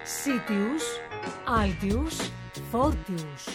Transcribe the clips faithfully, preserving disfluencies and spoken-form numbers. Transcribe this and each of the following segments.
Sitius, Altius, Fortius.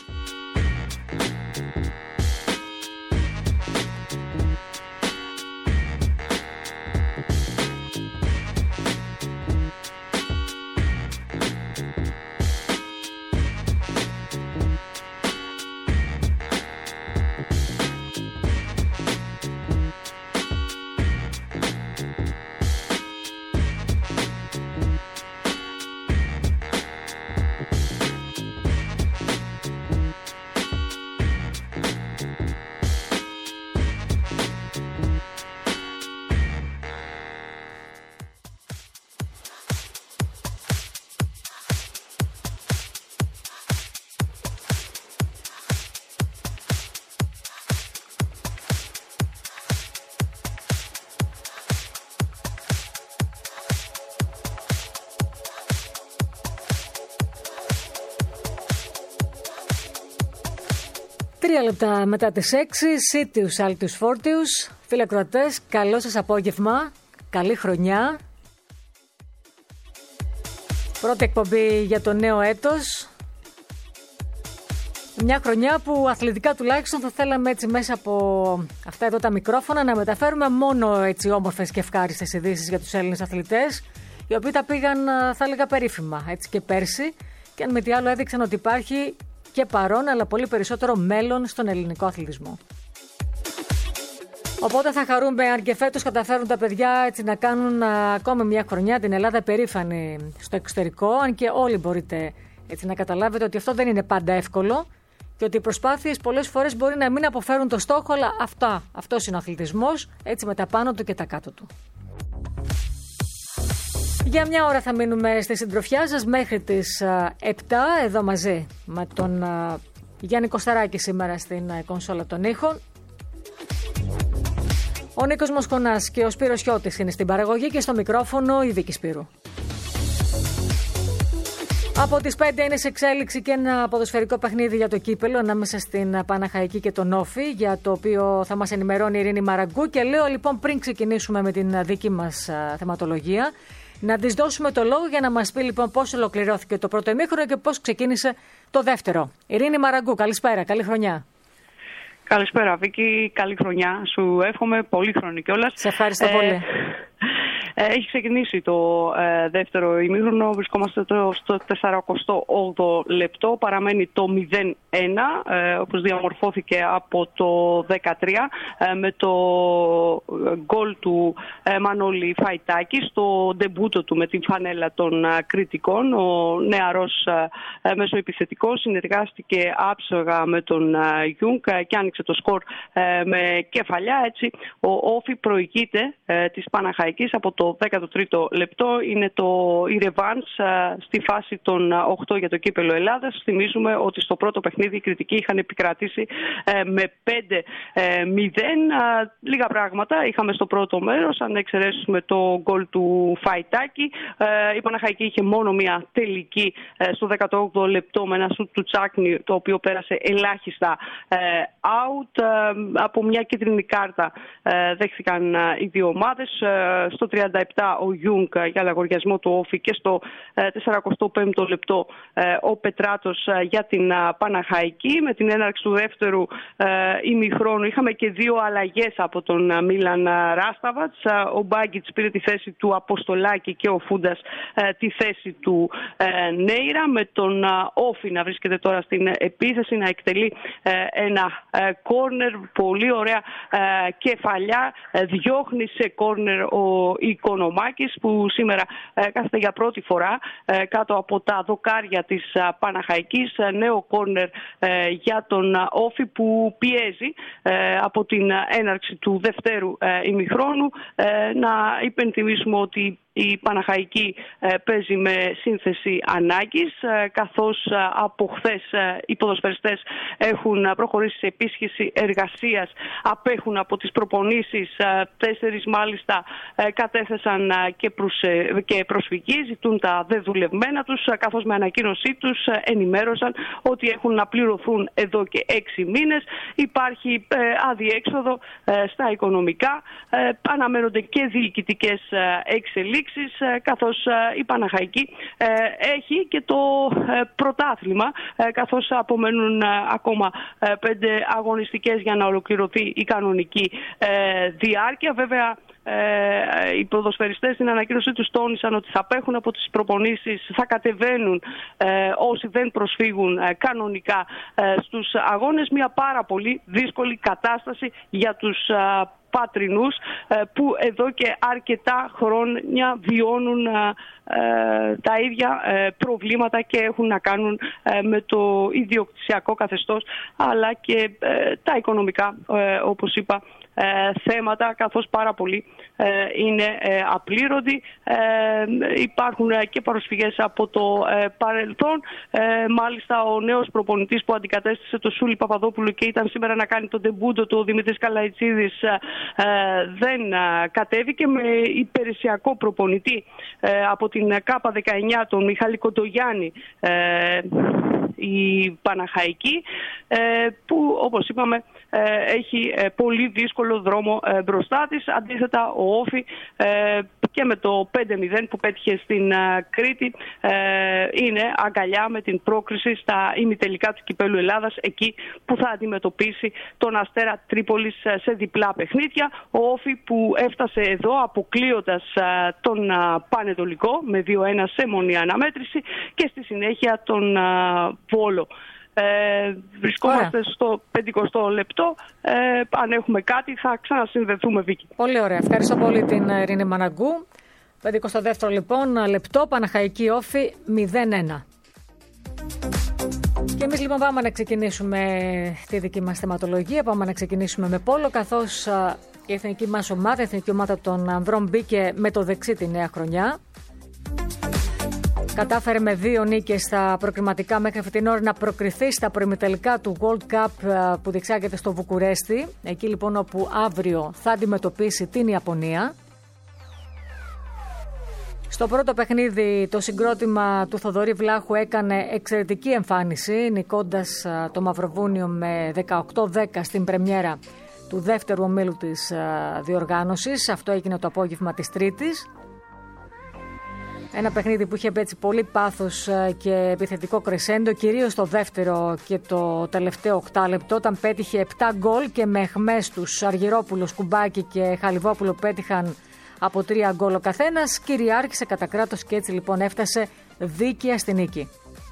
Τρία λεπτά μετά τις έξι, Sitius, Altius, Fortius. Φίλοι ακροατές, καλό σας απόγευμα, καλή χρονιά. Πρώτη εκπομπή για το νέο έτος. Μια χρονιά που αθλητικά τουλάχιστον θα θέλαμε έτσι μέσα από αυτά εδώ τα μικρόφωνα να μεταφέρουμε μόνο έτσι όμορφες και ευχάριστες ειδήσεις για τους Έλληνες αθλητές, οι οποίοι τα πήγαν, θα έλεγα, περίφημα έτσι και πέρσι, και αν με τι άλλο έδειξαν ότι υπάρχει και παρόν, αλλά πολύ περισσότερο μέλλον στον ελληνικό αθλητισμό. Οπότε θα χαρούμε αν και φέτος καταφέρουν τα παιδιά έτσι να κάνουν ακόμα μια χρονιά την Ελλάδα περήφανη στο εξωτερικό, αν και όλοι μπορείτε έτσι να καταλάβετε ότι αυτό δεν είναι πάντα εύκολο και ότι οι προσπάθειες πολλές φορές μπορεί να μην αποφέρουν το στόχο, αλλά αυτά, αυτός είναι ο αθλητισμός, έτσι με τα πάνω του και τα κάτω του. Για μια ώρα θα μείνουμε στη συντροφιά σας μέχρι τις επτά, εδώ μαζί με τον Γιάννη Κωσταράκη σήμερα στην κονσόλα των ήχων. Ο Νίκος Μοσχονάς και ο Σπύρος Χιώτης είναι στην παραγωγή και στο μικρόφωνο η Βίκη Σπύρου. Από τις πέντε είναι σε εξέλιξη και ένα ποδοσφαιρικό παιχνίδι για το κύπελο ανάμεσα στην Παναχαϊκή και τον Όφη, για το οποίο θα μας ενημερώνει η Ειρήνη Μαραγκού. Και λέω λοιπόν, πριν ξεκινήσουμε με την δική μας θεματολογία, να της δώσουμε το λόγο για να μας πει λοιπόν πώς ολοκληρώθηκε το πρώτο ημίχρονο και πώς ξεκίνησε το δεύτερο. Ειρήνη Μαραγκού, καλησπέρα, καλή χρονιά. Καλησπέρα Βίκη, καλή χρονιά. Σου εύχομαι πολύ χρονή κιόλας. Σε ευχαριστώ ε, πολύ. Έχει ξεκινήσει το ε, δεύτερο ημίχρονο, βρισκόμαστε το, στο σαράντα όγδοο λεπτό, παραμένει το μηδέν ένα, ε, όπως διαμορφώθηκε από το δεκατρία, ε, με το γκολ του ε, Μανώλη Φαϊτάκη στο ντεμπούτο του με την φανέλα των ε, κριτικών. Ο νεαρός ε, μεσοεπιθετικός συνεργάστηκε άψογα με τον ε, Γιούγκ ε, και άνοιξε το σκορ ε, με κεφαλιά. Έτσι, ο Όφη προηγείται ε, της Παναχαϊκής από το δέκατο τρίτο λεπτό. Είναι το η ρεβάνς στη φάση των οκτώ για το κύπελο Ελλάδας. Θυμίζουμε ότι στο πρώτο παιχνίδι οι κριτικοί είχαν επικρατήσει με πέντε μηδέν. Λίγα πράγματα είχαμε στο πρώτο μέρος, αν εξαιρέσουμε το γκολ του Φαϊτάκη. Η Παναχαϊκή είχε μόνο μια τελική στο δέκατο όγδοο λεπτό με ένα σουτ του Τσάκνη, το οποίο πέρασε ελάχιστα out. Από μια κίτρινη κάρτα δέχθηκαν οι δύο ομάδες. Στο τριάντα επτά ο Γιούγκ για λαγοριασμό του Όφη και στο σαράντα πέμπτο λεπτό ο Πετράτος για την Παναχαϊκή. Με την έναρξη του δεύτερου ημιχρόνου είχαμε και δύο αλλαγές από τον Μίλαν Ράσταβατς. Ο Μπάγκιτς πήρε τη θέση του Αποστολάκη και ο Φούντας τη θέση του Νέιρα, με τον Όφη να βρίσκεται τώρα στην επίθεση, να εκτελεί ένα κόρνερ, πολύ ωραία κεφαλιά, διώχνει σε κόρνερ ο Οικονομάκης, που σήμερα κάθεται για πρώτη φορά κάτω από τα δοκάρια της Παναχαϊκής. Νέο κόρνερ για τον Όφη, που πιέζει από την έναρξη του δευτέρου ημιχρόνου. Να υπενθυμίσουμε ότι η Παναχαϊκή παίζει με σύνθεση ανάγκης, καθώς από χθες οι ποδοσφαιριστές έχουν προχωρήσει σε επίσκεψη εργασίας, απέχουν από τις προπονήσεις. Τέσσερις μάλιστα κατέθεσαν και προσφυγή, ζητούν τα δεδουλευμένα τους, καθώς με ανακοίνωσή τους ενημέρωσαν ότι έχουν να πληρωθούν εδώ και έξι μήνες. Υπάρχει αδιέξοδο στα οικονομικά, αναμένονται και διοικητικές εξελίξεις. εξελίξεις, καθώς η Παναχαϊκή έχει και το πρωτάθλημα, καθώς απομένουν ακόμα πέντε αγωνιστικές για να ολοκληρωθεί η κανονική διάρκεια. Βέβαια, οι ποδοσφαιριστές στην ανακοίνωσή τους τόνισαν ότι θα απέχουν από τις προπονήσεις, θα κατεβαίνουν ε, όσοι δεν προσφύγουν ε, κανονικά ε, στους αγώνες. Μια πάρα πολύ δύσκολη κατάσταση για τους ε, Πατρινούς, ε, που εδώ και αρκετά χρόνια βιώνουν ε, ε, τα ίδια ε, προβλήματα και έχουν να κάνουν ε, με το ιδιοκτησιακό καθεστώς, αλλά και ε, τα οικονομικά, ε, όπως είπα, θέματα, καθώς πάρα πολλοί είναι απλήρωτοι. Υπάρχουν και προσφυγές από το παρελθόν. Μάλιστα, ο νέος προπονητής που αντικατέστησε το Σούλη Παπαδόπουλο και ήταν σήμερα να κάνει τον ντεμπούντο του, ο Δημήτρης Καλαϊτσίδης, δεν κατέβηκε. Με υπηρεσιακό προπονητή από την ΚΑΠΑ δεκαεννιά, τον Μιχάλη Κοντογιάννη, η Παναχαϊκή, που όπως είπαμε έχει πολύ δύσκολο δρόμο μπροστά της. Αντίθετα, ο Όφη και με το πέντε μηδέν που πέτυχε στην Κρήτη είναι αγκαλιά με την πρόκριση στα ημιτελικά του Κυπέλλου Ελλάδας, εκεί που θα αντιμετωπίσει τον Αστέρα Τρίπολης σε διπλά παιχνίδια. Ο Όφη που έφτασε εδώ αποκλείοντας τον Πανετολικό με δύο ένα σε μονή αναμέτρηση και στη συνέχεια τον Βόλο. Ε, βρισκόμαστε ωραία στο πενηκοστό λεπτό. Ε, αν έχουμε κάτι θα ξανασυνδεθούμε, Βίκη. Πολύ ωραία. Ευχαριστώ πολύ την Ειρήνη Μαραγκού. πενηκοστό δεύτερο λοιπόν λεπτό, Παναχαϊκή Όφη μηδέν ένα. Και εμείς λοιπόν πάμε να ξεκινήσουμε τη δική μας θεματολογία. Πάμε να ξεκινήσουμε με πόλο, καθώς η εθνική μας ομάδα, η εθνική ομάδα των ανδρών, μπήκε με το δεξί τη νέα χρονιά. Κατάφερε με δύο νίκες στα προκριματικά μέχρι αυτή την ώρα να προκριθεί στα προημιτελικά του World Cup που διεξάγεται στο Βουκουρέστι. Εκεί λοιπόν όπου αύριο θα αντιμετωπίσει την Ιαπωνία. Στο πρώτο παιχνίδι το συγκρότημα του Θοδωρή Βλάχου έκανε εξαιρετική εμφάνιση, νικώντας το Μαυροβούνιο με δεκαοκτώ δέκα στην πρεμιέρα του δεύτερου ομίλου της διοργάνωσης. Αυτό έγινε το απόγευμα της Τρίτης. Ένα παιχνίδι που είχε έτσι πολύ πάθος και επιθετικό κρεσέντο, κυρίως το δεύτερο και το τελευταίο οκτάλεπτο, όταν πέτυχε επτά γκολ και με εχμές τους Αργυρόπουλος, Κουμπάκη και Χαλιβόπουλο πέτυχαν από τρία γκολ ο καθένας. Κυριάρχησε κατά κράτος και έτσι λοιπόν έφτασε δίκαια στη νίκη.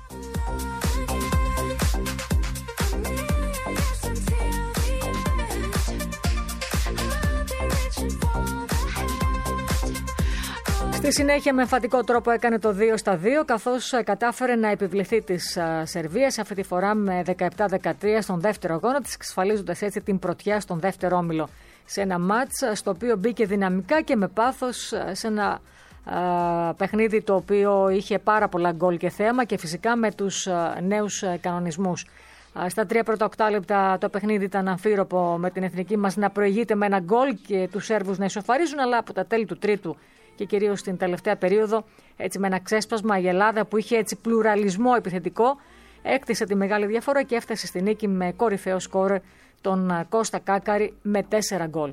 Στη συνέχεια με εμφατικό τρόπο έκανε το δύο στα δύο, καθώς κατάφερε να επιβληθεί της Σερβίας, αυτή τη φορά με δεκαεπτά δεκατρία στον δεύτερο αγώνα της, εξασφαλίζοντας έτσι την πρωτιά στον δεύτερο όμιλο. Σε ένα μάτς στο οποίο μπήκε δυναμικά και με πάθος, σε ένα α, παιχνίδι το οποίο είχε πάρα πολλά γκολ και θέαμα και φυσικά με τους α, νέους α, κανονισμούς. Α, στα τρία πρώτα οκτάλεπτα το παιχνίδι ήταν αμφίροπο, με την εθνική μας να προηγείται με ένα γκολ και τους Σέρβους να ισοφαρίζουν, αλλά από τα τέλη του τρίτου και κυρίως στην τελευταία περίοδο, έτσι με ένα ξέσπασμα, η Ελλάδα που είχε έτσι πλουραλισμό επιθετικό έκτισε τη μεγάλη διαφορά και έφτασε στη νίκη με κορυφαίο σκόρ τον Κώστα Κάκαρη με τέσσερα γκολ.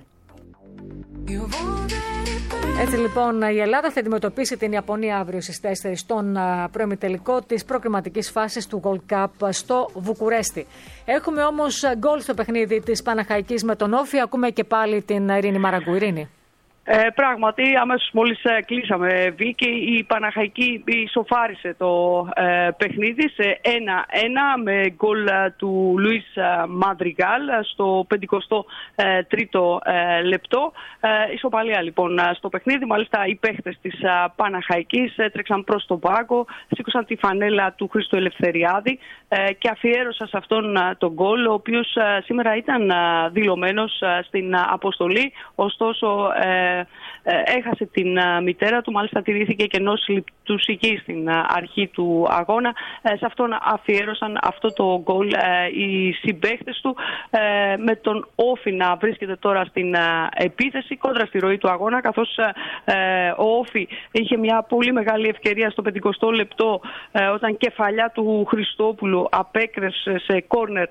Έτσι λοιπόν η Ελλάδα θα αντιμετωπίσει την Ιαπωνία αύριο στις τέσσερις στον προημιτελικό της προκριματικής φάσης του World Cup στο Βουκουρέστι. Έχουμε όμως γκολ στο παιχνίδι της Παναχαϊκής με τον Όφη. Ακούμε και πάλι την Ειρήνη Μαραγκού. Ειρήνη. Ε, πράγματι, αμέσως μόλις ε, κλείσαμε, Βίκη, η Παναχαϊκή ισοφάρισε το ε, παιχνίδι σε ένα ένα με γκολ ε, του Λουίς ε, Μαδριγάλ στο πενηκοστό τρίτο ε, λεπτό. Ε, ισοπαλία λοιπόν στο παιχνίδι. Μάλιστα, οι παίχτες της ε, Παναχαϊκής έτρεξαν προς τον πάγκο, σήκωσαν τη φανέλα του Χρήστου Ελευθεριάδη ε, και αφιέρωσαν σε αυτόν ε, τον γκολ, ο οποίος ε, σήμερα ήταν ε, δηλωμένος ε, στην ε, αποστολή. Ωστόσο, ε, έχασε την μητέρα του, μάλιστα τηρήθηκε και ενός λεπτού σιγή στην αρχή του αγώνα. Σε αυτόν αφιέρωσαν αυτό το γκολ οι συμπαίχτες του, με τον Όφη να βρίσκεται τώρα στην επίθεση κόντρα στη ροή του αγώνα, καθώς ο Όφη είχε μια πολύ μεγάλη ευκαιρία στο πενηκοστό λεπτό, όταν κεφαλιά του Χριστόπουλου απέκρεσε σε κόρνερ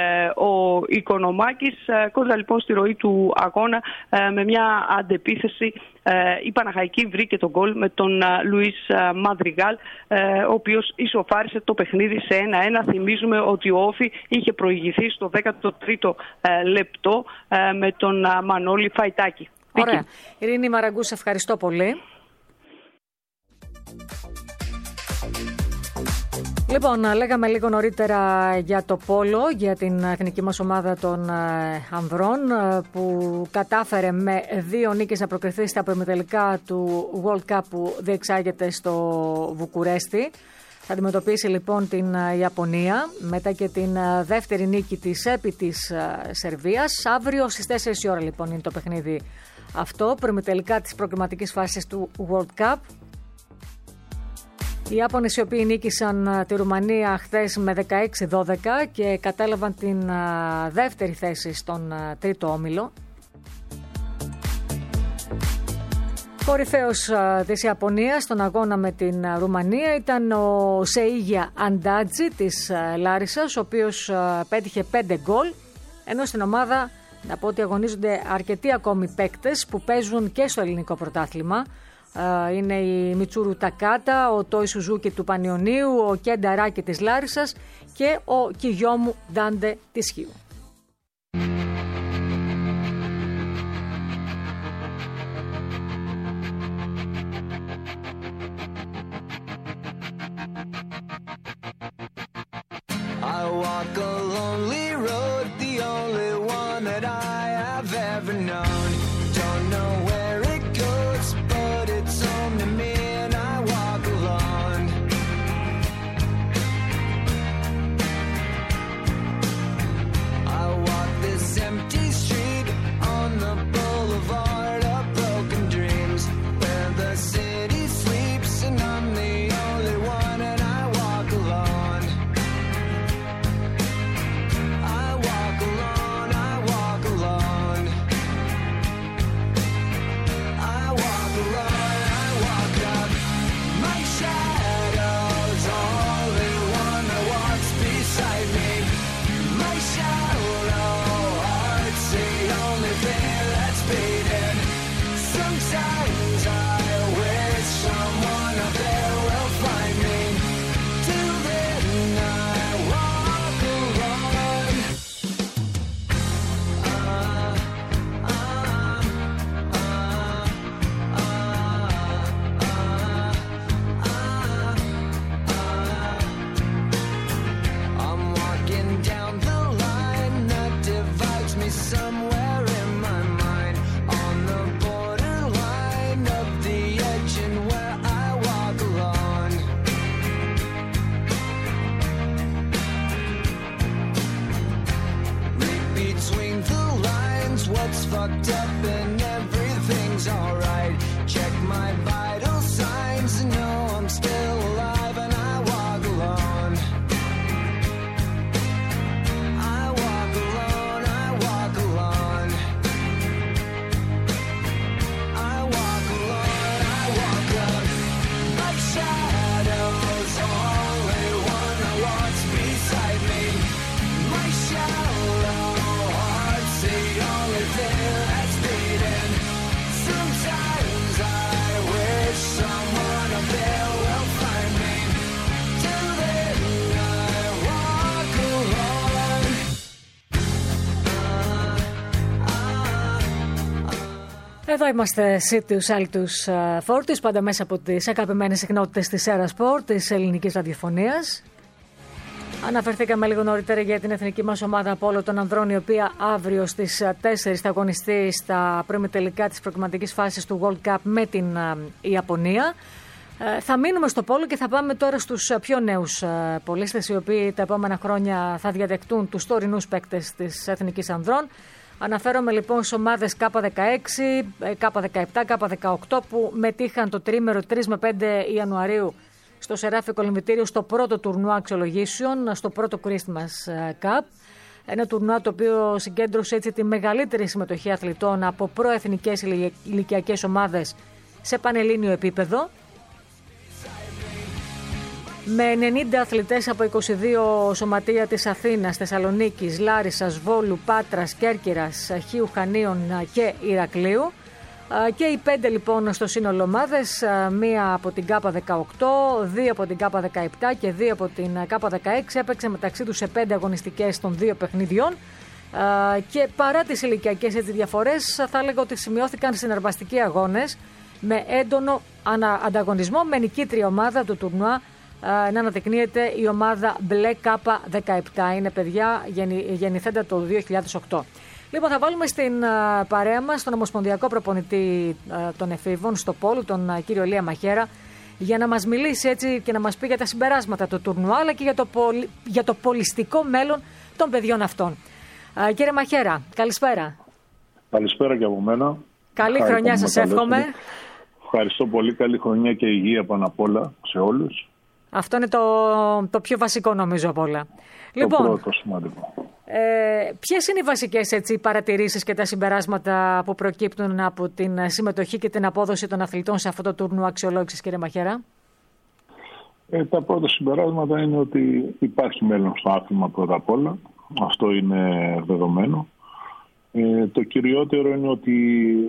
ο Οικονομάκης. Κόντρα λοιπόν στη ροή του αγώνα, με μια αντεπίθεση η Παναχαϊκή βρήκε τον γκολ με τον Λουίς Μαδριγάλ, ο οποίος ισοφάρισε το παιχνίδι σε ένα ένα. Θυμίζουμε ότι ο Όφη είχε προηγηθεί στο δέκατο τρίτο λεπτό με τον Μανώλη Φαϊτάκη. Ωραία. Ειρήνη Μαραγκού, σε ευχαριστώ πολύ. Λοιπόν, λέγαμε λίγο νωρίτερα για το πόλο, για την εθνική μας ομάδα των ανδρών, που κατάφερε με δύο νίκες να προκριθεί στα προημιτελικά του World Cup που διεξάγεται στο Βουκουρέστι. Θα αντιμετωπίσει λοιπόν την Ιαπωνία μετά και την δεύτερη νίκη της επί της Σερβίας. Αύριο στις τέσσερις η ώρα λοιπόν είναι το παιχνίδι αυτό, προημιτελικά της προκριματικής φάσης του World Cup. Οι Ιάπωνες, οι οποίοι νίκησαν τη Ρουμανία χθες με δεκαέξι δώδεκα και κατέλαβαν την δεύτερη θέση στον τρίτο όμιλο. Κορυφαίος της Ιαπωνίας στον αγώνα με την Ρουμανία ήταν ο Σεΐγια Αντάτζη της Λάρισσας, ο οποίος πέτυχε πέντε γκολ, ενώ στην ομάδα, να πω ότι αγωνίζονται αρκετοί ακόμη παίκτες που παίζουν και στο ελληνικό πρωτάθλημα. Είναι η Μιτσούρου Τακάτα, ο Τόι Σουζούκι του Πανιωνίου, ο Κέντα Ράκη της Λάρισσας και ο Κιγιόμου Ντάντε της Χίου. Εδώ είμαστε Σίτιους Άλτους Φόρτις, πάντα μέσα από τις αγαπημένες συχνότητες της Σέρα Σπορτ, της ελληνικής ραδιοφωνίας. Αναφερθήκαμε λίγο νωρίτερα για την εθνική μας ομάδα πόλο των ανδρών, η οποία αύριο στις τέσσερις θα αγωνιστεί στα προημιτελικά της προκριματικής φάσης του World Cup με την Ιαπωνία. Θα μείνουμε στο πόλο και θα πάμε τώρα στους πιο νέους πολίστες, οι οποίοι τα επόμενα χρόνια θα διαδεχτούν τους τωρινούς παίκτες της εθνικής ανδρών. Αναφέρομαι λοιπόν στις ομάδες Κ δεκαέξι, Κ δεκαεπτά, Κ δεκαοκτώ που μετήχαν το τρίμερο τρεις με πέντε Ιανουαρίου στο Σεράφη Κολυμβητήριο στο πρώτο τουρνουά αξιολογήσεων, στο πρώτο Christmas Cup. Ένα τουρνουά το οποίο συγκέντρωσε έτσι τη μεγαλύτερη συμμετοχή αθλητών από προεθνικές ηλικιακές ομάδες σε πανελλήνιο επίπεδο. Με ενενήντα αθλητές από είκοσι δύο σωματεία της Αθήνας, Θεσσαλονίκης, Λάρισσας, Βόλου, Πάτρας, Κέρκυρας, Χίου, Χανίων και Ηρακλείου. Και οι πέντε λοιπόν στο σύνολο ομάδες, μία από την ΚΑΠΑ δεκαοκτώ, δύο από την ΚΑΠΑ δεκαεπτά και δύο από την ΚΑΠΑ δεκαέξι έπαιξε μεταξύ τους σε πέντε αγωνιστικές των δύο παιχνιδιών. Και παρά τις ηλικιακές έτσι διαφορές, θα έλεγα ότι σημειώθηκαν συναρπαστικοί αγώνες με έντονο ανταγωνισμό, με νικήτρια ομάδα του τουρνουά να αναδεικνύεται η ομάδα μπλε ΚΑΠΑ δεκαεπτά. Είναι παιδιά γεννηθέντα το δύο χιλιάδες οκτώ. Λοιπόν, θα βάλουμε στην παρέα μας τον ομοσπονδιακό προπονητή των εφήβων στο Πόλο, τον κύριο Ηλία Μαχέρα, για να μας μιλήσει έτσι και να μας πει για τα συμπεράσματα του τουρνουά, αλλά και για το, πολι... για το πολιστικό μέλλον των παιδιών αυτών. Uh, κύριε Μαχέρα, καλησπέρα. Καλησπέρα και από μένα. Καλή Χάρη χρονιά σας εύχομαι. Ευχαριστώ πολύ. Καλή χρονιά και υγεία πάνω απ' όλα σε όλους. Αυτό είναι το, το πιο βασικό νομίζω απ' όλα. Το λοιπόν, πρώτο σημαντικό. Ε, ποιες είναι οι βασικές έτσι, παρατηρήσεις και τα συμπεράσματα που προκύπτουν από την συμμετοχή και την απόδοση των αθλητών σε αυτό το τουρνουά αξιολόγησης, κύριε Μαχέρα? Ε, τα πρώτα συμπεράσματα είναι ότι υπάρχει μέλλον στο άθλημα πρώτα απ' όλα. Αυτό είναι δεδομένο. Ε, το κυριότερο είναι ότι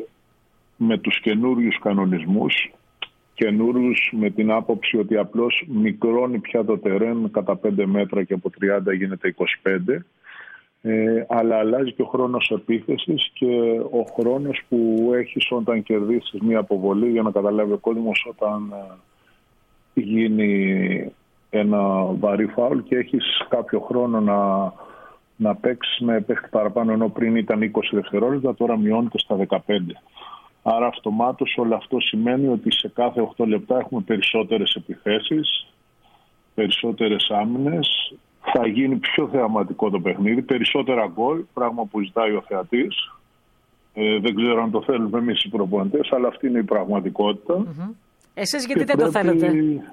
με τους καινούριους κανονισμούς, καινούριους με την άποψη ότι απλώς μικρώνει πια το τερέν κατά πέντε μέτρα και από τριάντα γίνεται είκοσι πέντε, ε, αλλά αλλάζει και ο χρόνος επίθεσης και ο χρόνος που έχεις όταν κερδίσεις μια αποβολή, για να καταλάβει ο κόσμος, όταν ε, γίνει ένα βαρύ φάουλ και έχεις κάποιο χρόνο να, να παίξεις με παίχτη παραπάνω, ενώ πριν ήταν είκοσι δευτερόλεπτα, τώρα μειώνεται στα δεκαπέντε. Άρα αυτομάτως όλο αυτό σημαίνει ότι σε κάθε οκτώ λεπτά έχουμε περισσότερες επιθέσεις, περισσότερες άμυνες, θα γίνει πιο θεαματικό το παιχνίδι, περισσότερα γκολ, πράγμα που ζητάει ο θεατής. Ε, δεν ξέρω αν το θέλουμε εμείς οι προπονητές, αλλά αυτή είναι η πραγματικότητα. Mm-hmm. Εσείς γιατί και δεν πρέπει... το θέλετε?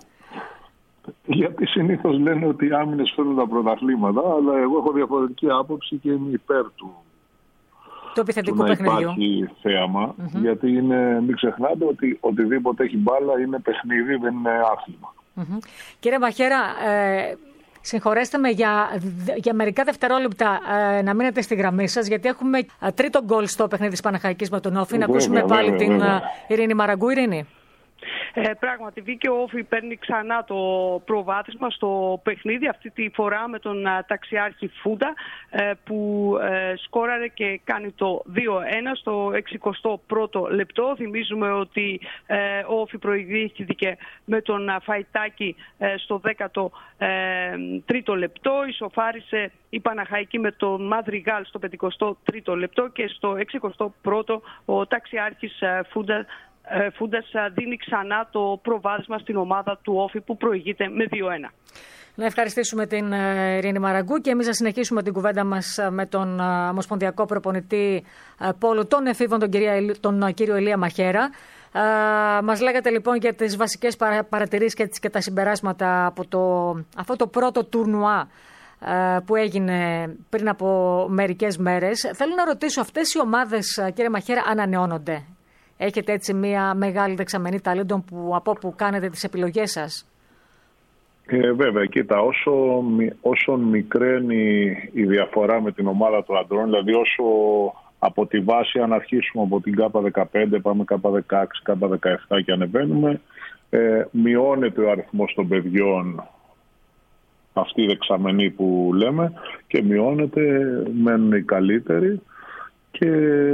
Γιατί συνήθως λένε ότι οι άμυνες φέρνουν τα πρωταθλήματα, αλλά εγώ έχω διαφορετική άποψη και είμαι υπέρ του. Το επιθετικού να παιχνιδιού. Υπάρχει θέαμα, mm-hmm. γιατί είναι, μην ξεχνάτε ότι οτιδήποτε έχει μπάλα είναι παιχνίδι, δεν είναι άθλημα. Mm-hmm. Κύριε Μαχέρα, ε, συγχωρέστε με για, για μερικά δευτερόλεπτα ε, να μείνετε στη γραμμή σας, γιατί έχουμε ε, τρίτο γκολ στο παιχνίδι της Παναχαϊκής με τον Όφη. Να ακούσουμε βέβαια, πάλι βέβαια, την βέβαια. ε, Ειρήνη Μαραγκού. Ειρήνη. Ε, πράγματι, βγήκε ο Όφη, παίρνει ξανά το προβάδισμα στο παιχνίδι, αυτή τη φορά με τον α, ταξιάρχη Φούντα, ε, που ε, σκόραρε και κάνει το δύο ένα στο εξηκοστό πρώτο λεπτό. Θυμίζουμε ότι ε, ο Όφη προηγήθηκε με τον α, Φαϊτάκη ε, στο δέκατο τρίτο λεπτό, ισοφάρισε η Παναχαϊκή με τον Μαδριγάλ στο πενηκοστό τρίτο λεπτό και στο εξηκοστό πρώτο ο ταξιάρχης ε, Φούντα Φούντας δίνει ξανά το προβάδισμα στην ομάδα του Όφη που προηγείται με δύο ένα. Να ευχαριστήσουμε την Ειρήνη Μαραγκού και εμείς να συνεχίσουμε την κουβέντα μας με τον ομοσπονδιακό προπονητή Πόλου των εφήβων, τον, κυρία, τον κύριο Ηλία Μαχέρα. Μας λέγατε λοιπόν για τις βασικές παρατηρήσεις και τα συμπεράσματα από το, αυτό το πρώτο τουρνουά που έγινε πριν από μερικές μέρες. Θέλω να ρωτήσω, αυτές οι ομάδες, κύριε Μαχέρα, ανανεώνονται? Έχετε έτσι μια μεγάλη δεξαμενή ταλέντων που, από που κάνετε τις επιλογές σας? Ε, βέβαια, κοίτα, όσο, όσο μικραίνει η διαφορά με την ομάδα του αντρών, δηλαδή όσο από τη βάση, αν αρχίσουμε από την ΚΑΠΑ δεκαπέντε, πάμε ΚΑΠΑ δεκαέξι, ΚΑΠΑ δεκαεπτά και ανεβαίνουμε, ε, μειώνεται ο αριθμός των παιδιών, αυτή η δεξαμενή που λέμε, και μειώνεται, μένουν οι καλύτεροι και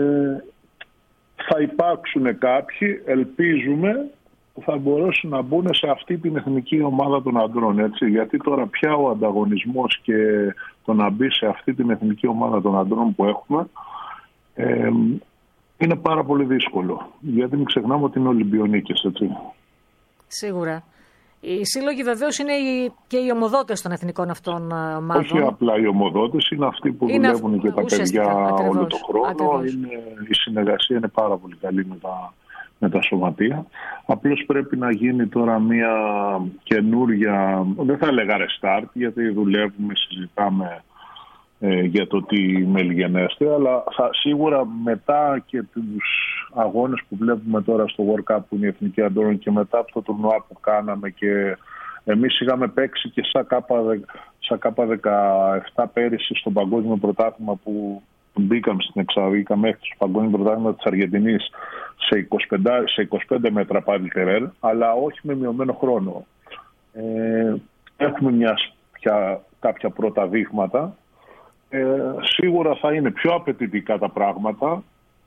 θα υπάρξουν κάποιοι, ελπίζουμε, που θα μπορέσουν να μπουν σε αυτή την εθνική ομάδα των αντρών. Έτσι. Γιατί τώρα πια ο ανταγωνισμός και το να μπει σε αυτή την εθνική ομάδα των αντρών που έχουμε ε, είναι πάρα πολύ δύσκολο. Γιατί μην ξεχνάμε ότι είναι Ολυμπιονίκες, έτσι. Σίγουρα. Οι σύλλογοι βεβαίως είναι οι, και οι ομοδότες των εθνικών αυτών ομάδων. Όχι απλά οι ομοδότες, είναι αυτοί που είναι δουλεύουν και τα παιδιά ακριβώς, όλο τον χρόνο. Είναι, η συνεργασία είναι πάρα πολύ καλή με τα, με τα σωματεία. Απλώς πρέπει να γίνει τώρα μια καινούρια, δεν θα έλεγα restart, γιατί δουλεύουμε, συζητάμε ε, για το τι μελγενέστε, αλλά θα, σίγουρα μετά και τους αγώνες που βλέπουμε τώρα στο World Cup που είναι η Εθνική Αντρών και μετά από το τουρνουά που κάναμε και εμείς είχαμε παίξει και σαν ΚΑΠΑ δεκαεπτά πέρυσι στο Παγκόσμιο Πρωτάθλημα που μπήκαμε στην εξαγωγή μέχρι στο παγκόσμιο πρωτάθλημα της Αργεντινής σε είκοσι πέντε, σε είκοσι πέντε μέτρα πάλι τερέλ, αλλά όχι με μειωμένο χρόνο. Ε, έχουμε μια, πια, κάποια πρώτα δείγματα. Ε, σίγουρα θα είναι πιο απαιτητικά τα πράγματα.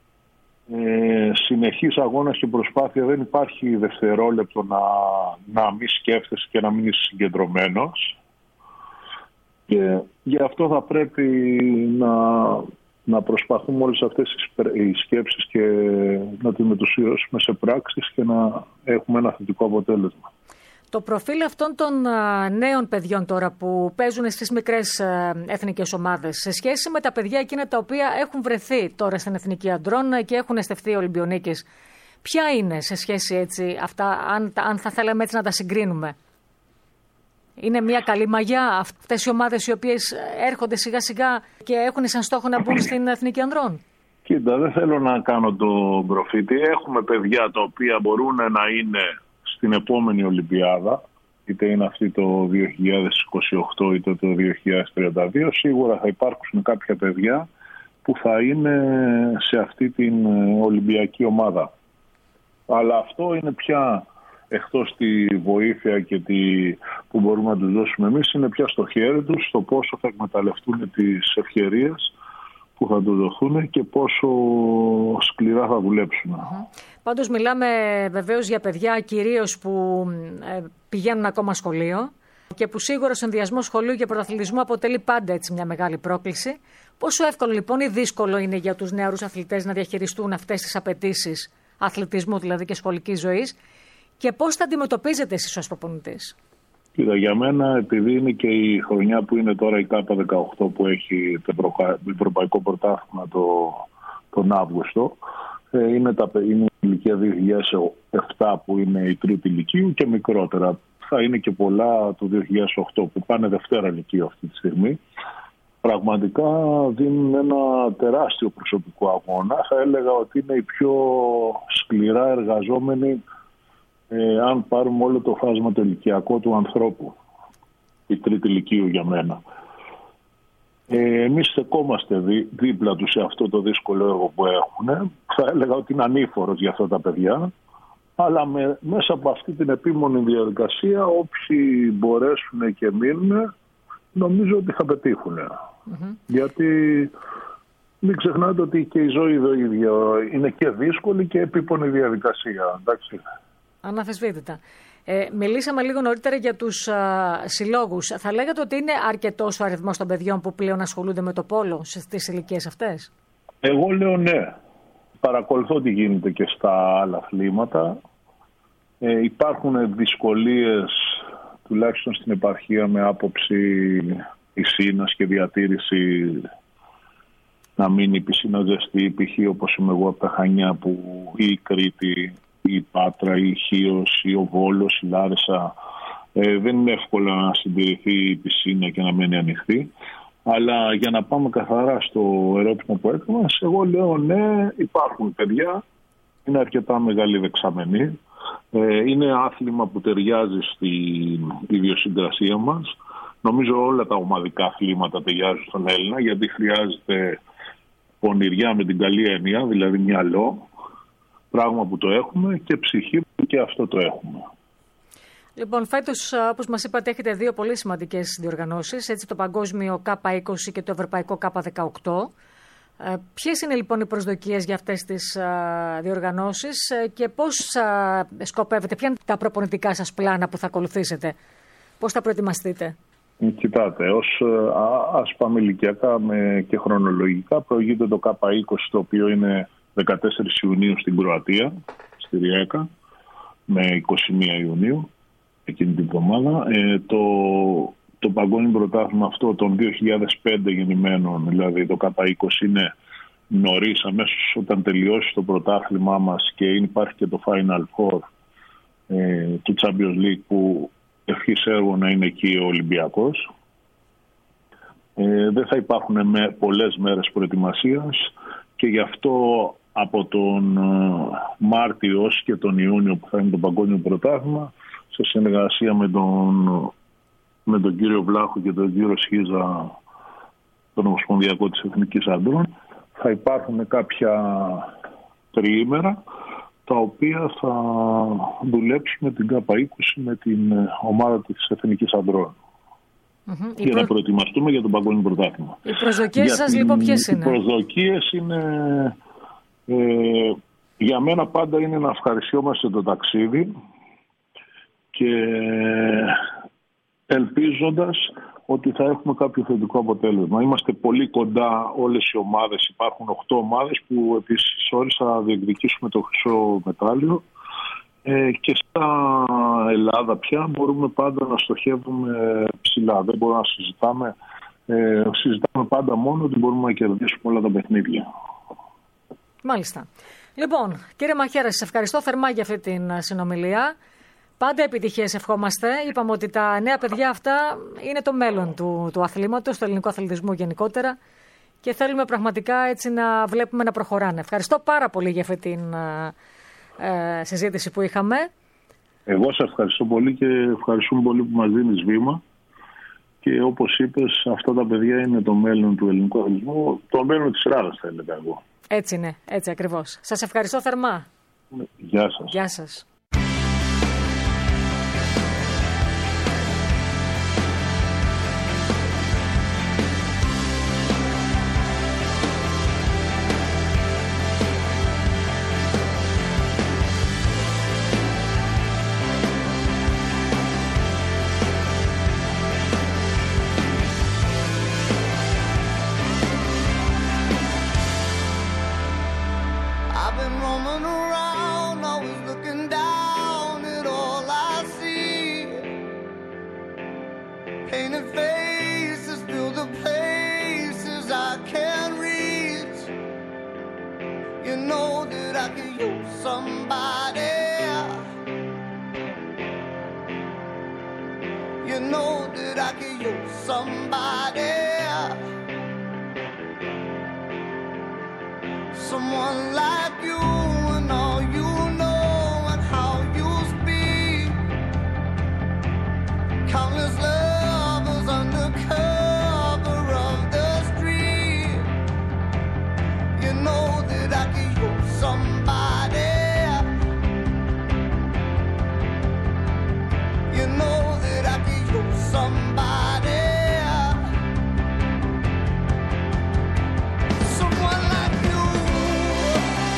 Ε, συνεχής αγώνας και προσπάθεια, δεν υπάρχει δευτερόλεπτο να, να μην σκέφτεσαι και να μην είσαι συγκεντρωμένος. Και γι' αυτό θα πρέπει να, να προσπαθούμε όλες αυτές οι σκέψεις και να τις μετουσιώσουμε σε πράξεις και να έχουμε ένα θετικό αποτέλεσμα. Το προφίλ αυτών των νέων παιδιών τώρα που παίζουν στις μικρές εθνικές ομάδες σε σχέση με τα παιδιά εκείνα τα οποία έχουν βρεθεί τώρα στην Εθνική Αντρών και έχουν εστευθεί Ολυμπιονίκες, ποια είναι σε σχέση έτσι αυτά, αν, αν θα θέλαμε έτσι να τα συγκρίνουμε? Είναι μια καλή μαγιά αυτές οι ομάδες οι οποίες έρχονται σιγά σιγά και έχουν σαν στόχο να μπουν στην Εθνική Ανδρών? Κοίτα, δεν θέλω να κάνω τον προφήτη. Έχουμε παιδιά τα οποία μπορούν να είναι στην επόμενη Ολυμπιάδα, είτε είναι αυτή το δύο χιλιάδες είκοσι οκτώ είτε το δύο χιλιάδες τριάντα δύο. Σίγουρα θα υπάρξουν κάποια παιδιά που θα είναι σε αυτή την Ολυμπιακή ομάδα. Αλλά αυτό είναι πια, εκτός τη βοήθεια και τη, που μπορούμε να τους δώσουμε εμείς, είναι πια στο χέρι τους το πόσο θα εκμεταλλευτούν τις ευκαιρίες που θα τους δοθούν και πόσο σκληρά θα δουλέψουν. Uh-huh. Πάντως μιλάμε βεβαίως για παιδιά κυρίως που ε, πηγαίνουν ακόμα σχολείο και που σίγουρα ο συνδυασμός σχολείου και πρωταθλητισμού αποτελεί πάντα έτσι μια μεγάλη πρόκληση. Πόσο εύκολο λοιπόν ή δύσκολο είναι για τους νεαρούς αθλητές να διαχειριστούν αυτές τις απαιτήσεις αθλητισμού δηλαδή και σχολικής ζωής και πώς θα αντιμετωπίζετε εσείς ως προπονητής? Κοίτα, για μένα, επειδή είναι και η χρονιά που είναι τώρα η ΚΑΠΑ δεκαοκτώ που έχει το Ευρωπαϊκό Πρωτάθλημα το, τον Αύγουστο, είναι, τα, είναι η ηλικία δύο χιλιάδες επτά που είναι η τρίτη ηλικίου και μικρότερα. Θα είναι και πολλά του δύο χιλιάδες οκτώ που πάνε Δευτέρα ηλικίου αυτή τη στιγμή. Πραγματικά δίνουν ένα τεράστιο προσωπικό αγώνα. Θα έλεγα ότι είναι οι πιο σκληρά εργαζόμενοι, ε, αν πάρουμε όλο το φάσμα το ηλικιακό του ανθρώπου. Η τρίτη ηλικίου για μένα. Ε, εμείς στεκόμαστε δί, δίπλα τους σε αυτό το δύσκολο έργο που έχουν. Θα έλεγα ότι είναι ανήφορος για αυτά τα παιδιά. Αλλά με, μέσα από αυτή την επίμονη διαδικασία, όποιοι μπορέσουν και μείνουν, νομίζω ότι θα πετύχουν. Mm-hmm. Γιατί μην ξεχνάτε ότι και η ζωή το ίδιο είναι και δύσκολη και επίπονη διαδικασία. Εντάξει. Αναφεσβήτητα. Ε, μιλήσαμε λίγο νωρίτερα για τους α, συλλόγους. Θα λέγατε ότι είναι αρκετός ο αριθμός των παιδιών που πλέον ασχολούνται με το πόλο στις ηλικίες αυτές? Εγώ λέω ναι. Παρακολουθώ τι γίνεται και στα άλλα αθλήματα. Ε, υπάρχουν δυσκολίες, τουλάχιστον στην επαρχία, με άποψη πισίνας και διατήρηση, να μείνει η πισίνα ζεστή, π.χ. όπως είμαι εγώ από τα Χανιά, που ή η Κρήτη, ή η Πάτρα, ή η Χίος, ή ο Βόλος, η Λάρισα. Ε, δεν είναι εύκολα να συντηρηθεί η πισίνα και να μένει ανοιχτή. Αλλά για να πάμε καθαρά στο ερώτημα που έκανα, εγώ λέω ναι, υπάρχουν παιδιά, είναι αρκετά μεγάλη δεξαμενή. Ε, είναι άθλημα που ταιριάζει στην ιδιοσυγκρασία μας. Νομίζω όλα τα ομαδικά αθλήματα ταιριάζουν στον Έλληνα, γιατί χρειάζεται πονηριά με την καλή έννοια, δηλαδή μυαλό, πράγμα που το έχουμε, και ψυχή που και αυτό το έχουμε. Λοιπόν, φέτος, όπως μας είπατε, έχετε δύο πολύ σημαντικές διοργανώσεις, έτσι, το Παγκόσμιο ΚΑΠΑ είκοσι και το Ευρωπαϊκό ΚΑΠΑ δεκαοκτώ. Ε, ποιες είναι λοιπόν οι προσδοκίες για αυτές τις α, διοργανώσεις και πώς α, σκοπεύετε, ποια είναι τα προπονητικά σας πλάνα που θα ακολουθήσετε, πώς θα προετοιμαστείτε? Κοιτάτε, ως, α, ας πάμε ηλικιακά με, και χρονολογικά, προηγείται το ΚΑΠΑ είκοσι, το οποίο είναι δεκατέσσερις Ιουνίου στην Κροατία, στη Ριέκα, με είκοσι μία Ιουνίου, εκείνη την εβδομάδα. Ε, το, το παγκόσμιο πρωτάθλημα αυτό των δύο χιλιάδες πέντε γεννημένων, δηλαδή το ΚΑΠΑ είκοσι, είναι νωρίς, αμέσως όταν τελειώσει το πρωτάθλημά μας και υπάρχει και το Final Four ε, του Champions League, που ευχής έργο να είναι εκεί ο Ολυμπιακός. Ε, δεν θα υπάρχουν με, πολλές μέρες προετοιμασίας και γι' αυτό από τον Μάρτιο και τον Ιούνιο που θα είναι το παγκόσμιο πρωτάθλημα, σε συνεργασία με τον, με τον κύριο Βλάχου και τον κύριο Σχίζα, τον Ομοσπονδιακό της Εθνικής Αντρών, θα υπάρχουν κάποια τριήμερα τα οποία θα δουλέψουμε την ΚΑΠΑ είκοσι με την ομάδα της Εθνικής Αντρών. Mm-hmm. Για προ... να προετοιμαστούμε για το παγκόσμιο πρωτάθλημα. Οι προσδοκίες σας την... λοιπόν ποιες είναι? Οι προσδοκίες είναι... Ε, για μένα πάντα είναι να ευχαριστιόμαστε το ταξίδι και ελπίζοντας ότι θα έχουμε κάποιο θετικό αποτέλεσμα. Είμαστε πολύ κοντά όλες οι ομάδες. Υπάρχουν οκτώ ομάδες που επίσης ώρες θα διεκδικήσουμε το χρυσό μετάλλιο. Ε, και στα Ελλάδα πια μπορούμε πάντα να στοχεύουμε ψηλά. Δεν μπορούμε να συζητάμε. Ε, συζητάμε πάντα μόνο ότι μπορούμε να κερδίσουμε όλα τα παιχνίδια. Μάλιστα. Λοιπόν, κύριε Μαχαίρα, σας ευχαριστώ θερμά για αυτή την συνομιλία. Πάντα επιτυχίες ευχόμαστε. Είπαμε ότι τα νέα παιδιά αυτά είναι το μέλλον του, του αθλήματος, του ελληνικού αθλητισμού γενικότερα και θέλουμε πραγματικά έτσι να βλέπουμε να προχωράνε. Ευχαριστώ πάρα πολύ για αυτή την ε, συζήτηση που είχαμε. Εγώ σας ευχαριστώ πολύ και ευχαριστούμε πολύ που μας δίνεις βήμα και όπως είπες αυτά τα παιδιά είναι το μέλλον του ελληνικού αθλητισμού, το μέλλον της Ελλάδας θα έλεγα εγώ. Έτσι είναι, έτσι ακριβώς. Σας ευχαριστώ θερμά. Γεια σας. Γεια σας. Someone like you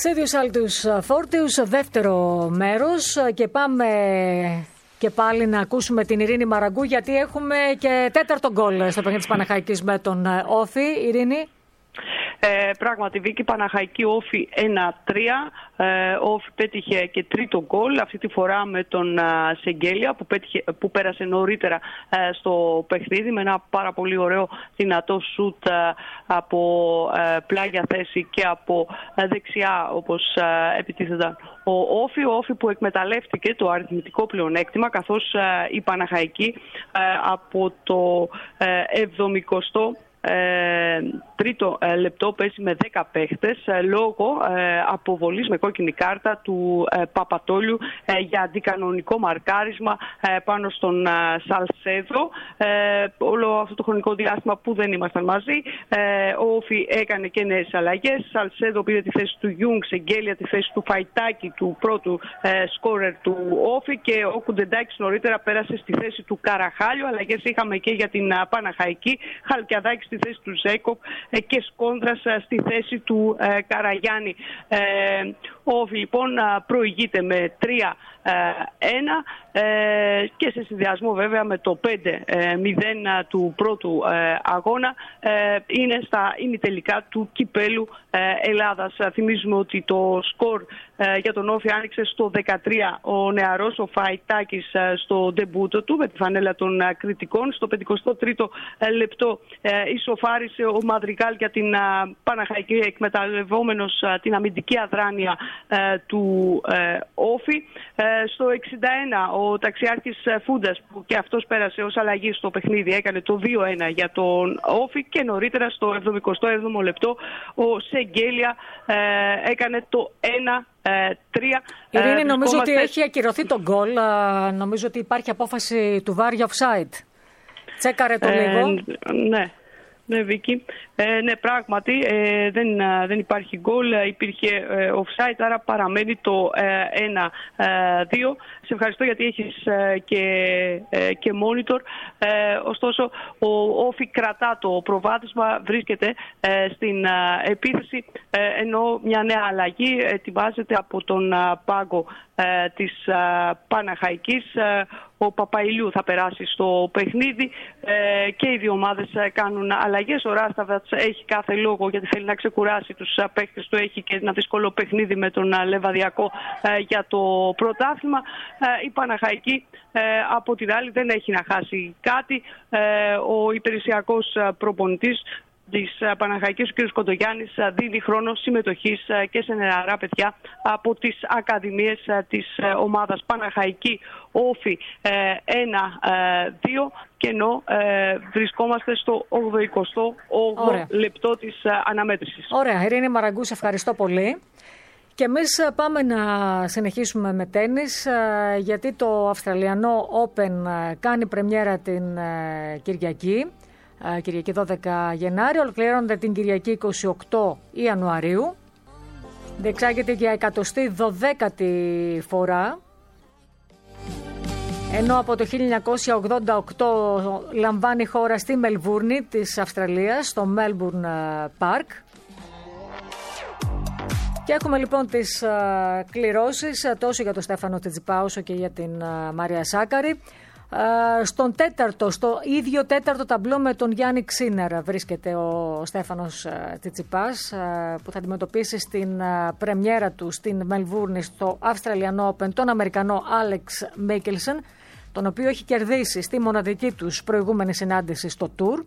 Σε ίδιους άλλους φόρτιους, δεύτερο μέρος, και πάμε και πάλι να ακούσουμε την Ειρήνη Μαραγκού, γιατί έχουμε και τέταρτο γκολ στο παιχνίδι της Παναχαϊκής με τον Όφη. Ειρήνη. Ε, πράγματι, Βίκη, Παναχαϊκή Όφη ένα τρία. Ε, ο Όφη πέτυχε και τρίτο γκολ, αυτή τη φορά με τον α, Σεγγέλια που, πέτυχε, που πέρασε νωρίτερα α, στο παιχνίδι με ένα πάρα πολύ ωραίο δυνατό σουτ α, από α, πλάγια θέση και από α, δεξιά, όπως α, επιτίθεταν ο Όφη. Ο Όφη που εκμεταλλεύτηκε το αριθμητικό πλεονέκτημα, καθώς α, η Παναχαϊκή α, από το εβδομηκοστό Ε, τρίτο ε, λεπτό παίζει με δέκα παίχτες ε, λόγω ε, αποβολής με κόκκινη κάρτα του ε, Παπατόλιου ε, για αντικανονικό μαρκάρισμα ε, πάνω στον ε, Σαλσέδο. Ε, όλο αυτό το χρονικό διάστημα που δεν ήμασταν μαζί, ε, ο Όφη έκανε και νέες αλλαγές. Σαλσέδο πήρε τη θέση του Γιούγκ, Σεγγέλια τη θέση του Φαϊτάκη, του πρώτου ε, σκόρερ του Όφη, και ο Κουντεντάκης νωρίτερα πέρασε στη θέση του Καραχάλιου. Αλλαγές είχαμε και για την uh, Παναχαϊκή, Χαλκιαδάκη στη θέση του Ζέκοφ ε, και Σκόνδρας ε, στη θέση του ε, Καραγιάννη. Ε, ο Όφη λοιπόν ε, προηγείται με τρία ένα ε, και σε συνδυασμό βέβαια με το πέντε μηδέν του πρώτου ε, αγώνα ε, είναι στα ημιτελικά του Κυπέλου ε, Ελλάδας. Θυμίζουμε ότι το σκορ ε, για τον Όφη άνοιξε στο δεκατρία ο νεαρός ο Φαϊτάκης ε, στο ντεμπούτο του με τη φανέλα των ε, κριτικών. Στο πενηκοστό τρίτο ε, λεπτό ε, ισοφάρισε ο Μαδριγάλ για την ε, Παναχαϊκή, εκμεταλλευόμενος ε, την αμυντική αδράνεια ε, του ε, Όφη. Ε, στο εξήντα ένα ο ταξιάρχης Φούντας, που και αυτός πέρασε ως αλλαγή στο παιχνίδι, έκανε το δύο ένα για τον Όφη, και νωρίτερα στο εβδομηκοστό έβδομο λεπτό ο Σεγγέλια ε, έκανε το ένα τρία. Ειρήνη, ε, νομίζω ότι έχει ακυρωθεί το γκολ. Νομίζω ότι υπάρχει απόφαση του βάρ για offside. Τσέκαρε το ε, λίγο. Ναι. Ναι, Βίκη. Ε, ναι, πράγματι ε, δεν, δεν υπάρχει γκολ, υπήρχε ε, offside, άρα παραμένει το ε, ένα δύο. Σε ευχαριστώ γιατί έχεις ε, και, ε, και monitor. Ε, ωστόσο, ο Όφη κρατά το προβάδισμα, βρίσκεται ε, στην ε, επίθεση, ε, ενώ μια νέα αλλαγή ετοιμάζεται από τον ε, πάγκο ε, της ε, Παναχαϊκής. Ε, ο Παπαϊλιού θα περάσει στο παιχνίδι ε, και οι δύο ομάδες κάνουν αλλαγές. Ο Ράσταβατς έχει κάθε λόγο γιατί θέλει να ξεκουράσει τους παίχτες του. Έχει και ένα δύσκολο παιχνίδι με τον Λεβαδιακό ε, για το πρωτάθλημα. Ε, η Παναχαϊκή ε, από την άλλη δεν έχει να χάσει κάτι. Ε, ο υπηρεσιακός προπονητής της Παναχαϊκής, ο κ. Κοντογιάννης, δίνει χρόνο συμμετοχής και σε νεαρά παιδιά από τις ακαδημίες της ομάδας. Παναχαϊκή Όφη ένα δύο, και ενώ ε, βρισκόμαστε στο ογδοηκοστό όγδοο λεπτό της αναμέτρησης. Ωραία, Ειρήνη Μαραγκού, σε ευχαριστώ πολύ. Και εμείς πάμε να συνεχίσουμε με τένις, γιατί το Αυστραλιανό Open κάνει πρεμιέρα την Κυριακή. Κυριακή δώδεκα Γενάρη, ολοκληρώνεται την Κυριακή είκοσι οκτώ Ιανουαρίου. Διεξάγεται για εκατοστή δωδέκατη φορά, ενώ από το χίλια εννιακόσια ογδόντα οκτώ λαμβάνει χώρα στη Μελβούρνη της Αυστραλίας, στο Melbourne Park. Και έχουμε λοιπόν τις κληρώσεις τόσο για τον Στέφανο Τσιτσιπά όσο και για την Μαρία Σάκαρη. Στον τέταρτο, στο ίδιο τέταρτο ταμπλό με τον Γιάννη Ξίνερα βρίσκεται ο Στέφανος Τσιτσιπάς, που θα αντιμετωπίσει στην πρεμιέρα του στην Μελβούρνη στο Australian Open τον Αμερικανό Άλεξ Μίκελσεν, τον οποίο έχει κερδίσει στη μοναδική τους προηγούμενη συνάντηση στο Tour.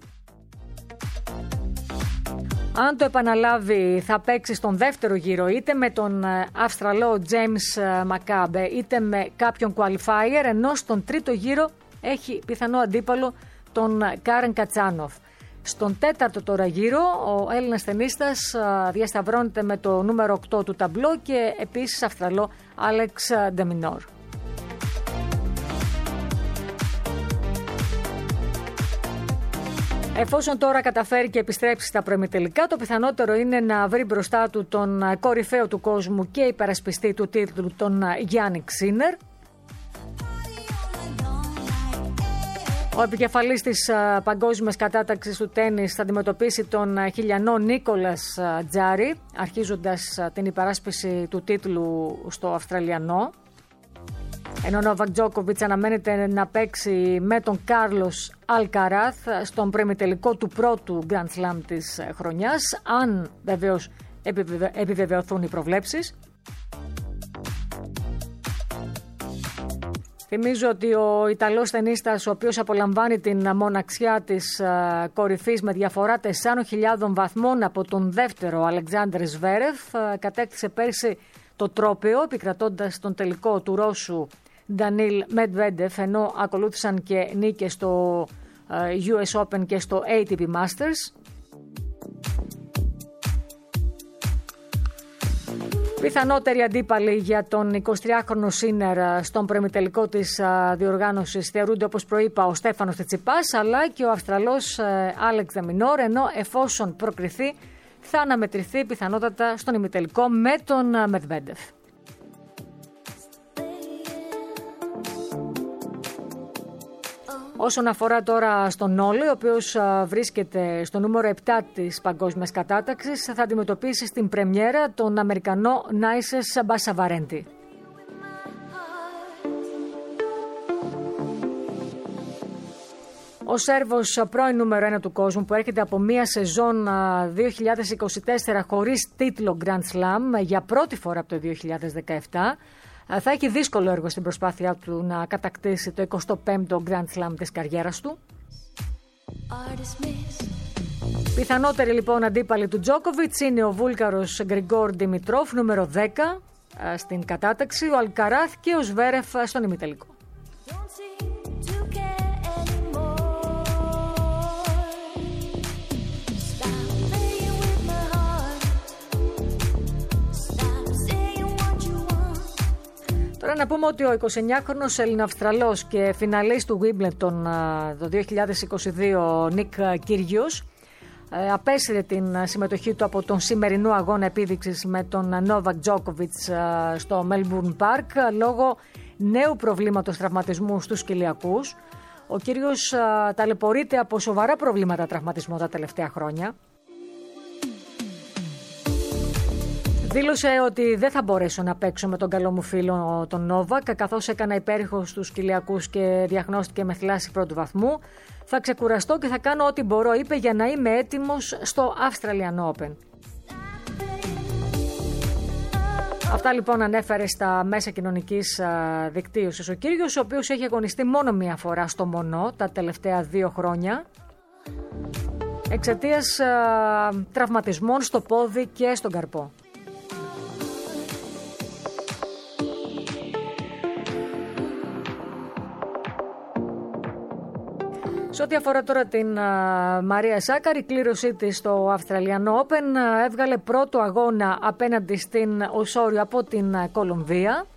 Αν το επαναλάβει θα παίξει στον δεύτερο γύρο είτε με τον Αυστραλό James McCabe είτε με κάποιον qualifier, ενώ στον τρίτο γύρο έχει πιθανό αντίπαλο τον Κάρεν Κατσάνοφ. Στον τέταρτο τώρα γύρο ο Έλληνας τενίστας διασταυρώνεται με το νούμερο οκτώ του ταμπλό και επίσης Αυστραλό Άλεξ Ντεμινόρ. Εφόσον τώρα καταφέρει και επιστρέψει στα προημιτελικά, το πιθανότερο είναι να βρει μπροστά του τον κορυφαίο του κόσμου και υπερασπιστή του τίτλου, τον Γιάννη Ξίνερ. Ο επικεφαλής της παγκόσμιας κατάταξης του τένις θα αντιμετωπίσει τον χιλιανό Νίκολας Τζάρι, αρχίζοντας την υπεράσπιση του τίτλου στο Αυστραλιανό. Ενώ ο Νόβακ Τζόκοβιτς αναμένεται να παίξει με τον Κάρλος Αλκαράθ στον προημιτελικό του πρώτου Grand Slam της χρονιάς, αν βεβαίως επιβεβαιωθούν οι προβλέψεις. Θυμίζω ότι ο Ιταλός τενίστας, ο οποίος απολαμβάνει την μοναξιά της κορυφής με διαφορά τεσσάρων χιλιάδων βαθμών από τον δεύτερο Αλεξάνδρ Σβέρεφ, κατέκτησε πέρσι το τρόπαιο επικρατώντας τον τελικό του Ρώσου Ντανίλ Μετβέντεφ, ενώ ακολούθησαν και νίκες στο γιου ες Open και στο έι τι πι Masters. Πιθανότεροι αντίπαλοι για τον εικοσιτριάχρονο Σίνερ στον προημιτελικό της διοργάνωσης θεωρούνται, όπως προείπα, ο Στέφανος Τσιτσιπάς αλλά και ο Αυστραλός Άλεξ Δε Μινόρ, ενώ εφόσον προκριθεί θα αναμετρηθεί πιθανότατα στον ημιτελικό με τον Μετβέντεφ. Όσον αφορά τώρα στον Νόλε, ο οποίος βρίσκεται στο νούμερο επτά της παγκόσμιας κατάταξης, θα αντιμετωπίσει στην πρεμιέρα τον Αμερικανό Νάισες Μπασαβαρέντη. Ο Σέρβος πρώην νούμερο ένα του κόσμου, που έρχεται από μια σεζόν δύο χιλιάδες είκοσι τέσσερα χωρίς τίτλο Grand Slam για πρώτη φορά από το δύο χιλιάδες δεκαεπτά, θα έχει δύσκολο έργο στην προσπάθειά του να κατακτήσει το εικοστό πέμπτο Grand Slam της καριέρας του. Πιθανότεροι λοιπόν αντίπαλοι του Τζόκοβιτς είναι ο Βούλγαρος Γκριγκόρ Δημητρόφ, νούμερο δέκα στην κατάταξη, ο Αλκαράθ και ο Σβέρεφ στον ημιτελικό. Τώρα να πούμε ότι ο εικοσιεννιάχρονος Ελληνοαυστραλός και φιναλής του Wimbledon το δύο χιλιάδες είκοσι δύο Νίκ Κίργιος απέσυρε την συμμετοχή του από τον σημερινό αγώνα επίδειξης με τον Νόβακ Τζόκοβιτς στο Melbourne Park λόγω νέου προβλήματος τραυματισμού στους κοιλιακούς. Ο Κύριος ταλαιπωρείται από σοβαρά προβλήματα τραυματισμού τα τελευταία χρόνια. Δήλωσε ότι δεν θα μπορέσω να παίξω με τον καλό μου φίλο τον Νόβακ, καθώς έκανα υπέρηχο στους κοιλιακούς και διαγνώστηκε με θλάση πρώτου βαθμού. Θα ξεκουραστώ και θα κάνω ό,τι μπορώ, είπε, για να είμαι έτοιμος στο Australian Open. Αυτά λοιπόν ανέφερε στα μέσα κοινωνικής δικτύωσης ο Κύριος, ο οποίος έχει αγωνιστεί μόνο μία φορά στο Μονό τα τελευταία δύο χρόνια, εξαιτίας α, τραυματισμών στο πόδι και στον καρπό. Σε ό,τι αφορά τώρα την α, Μαρία Σάκαρη, η κλήρωσή της στο Australian Open α, έβγαλε πρώτο αγώνα απέναντι στην Οσόριο από την α, Κολομβία.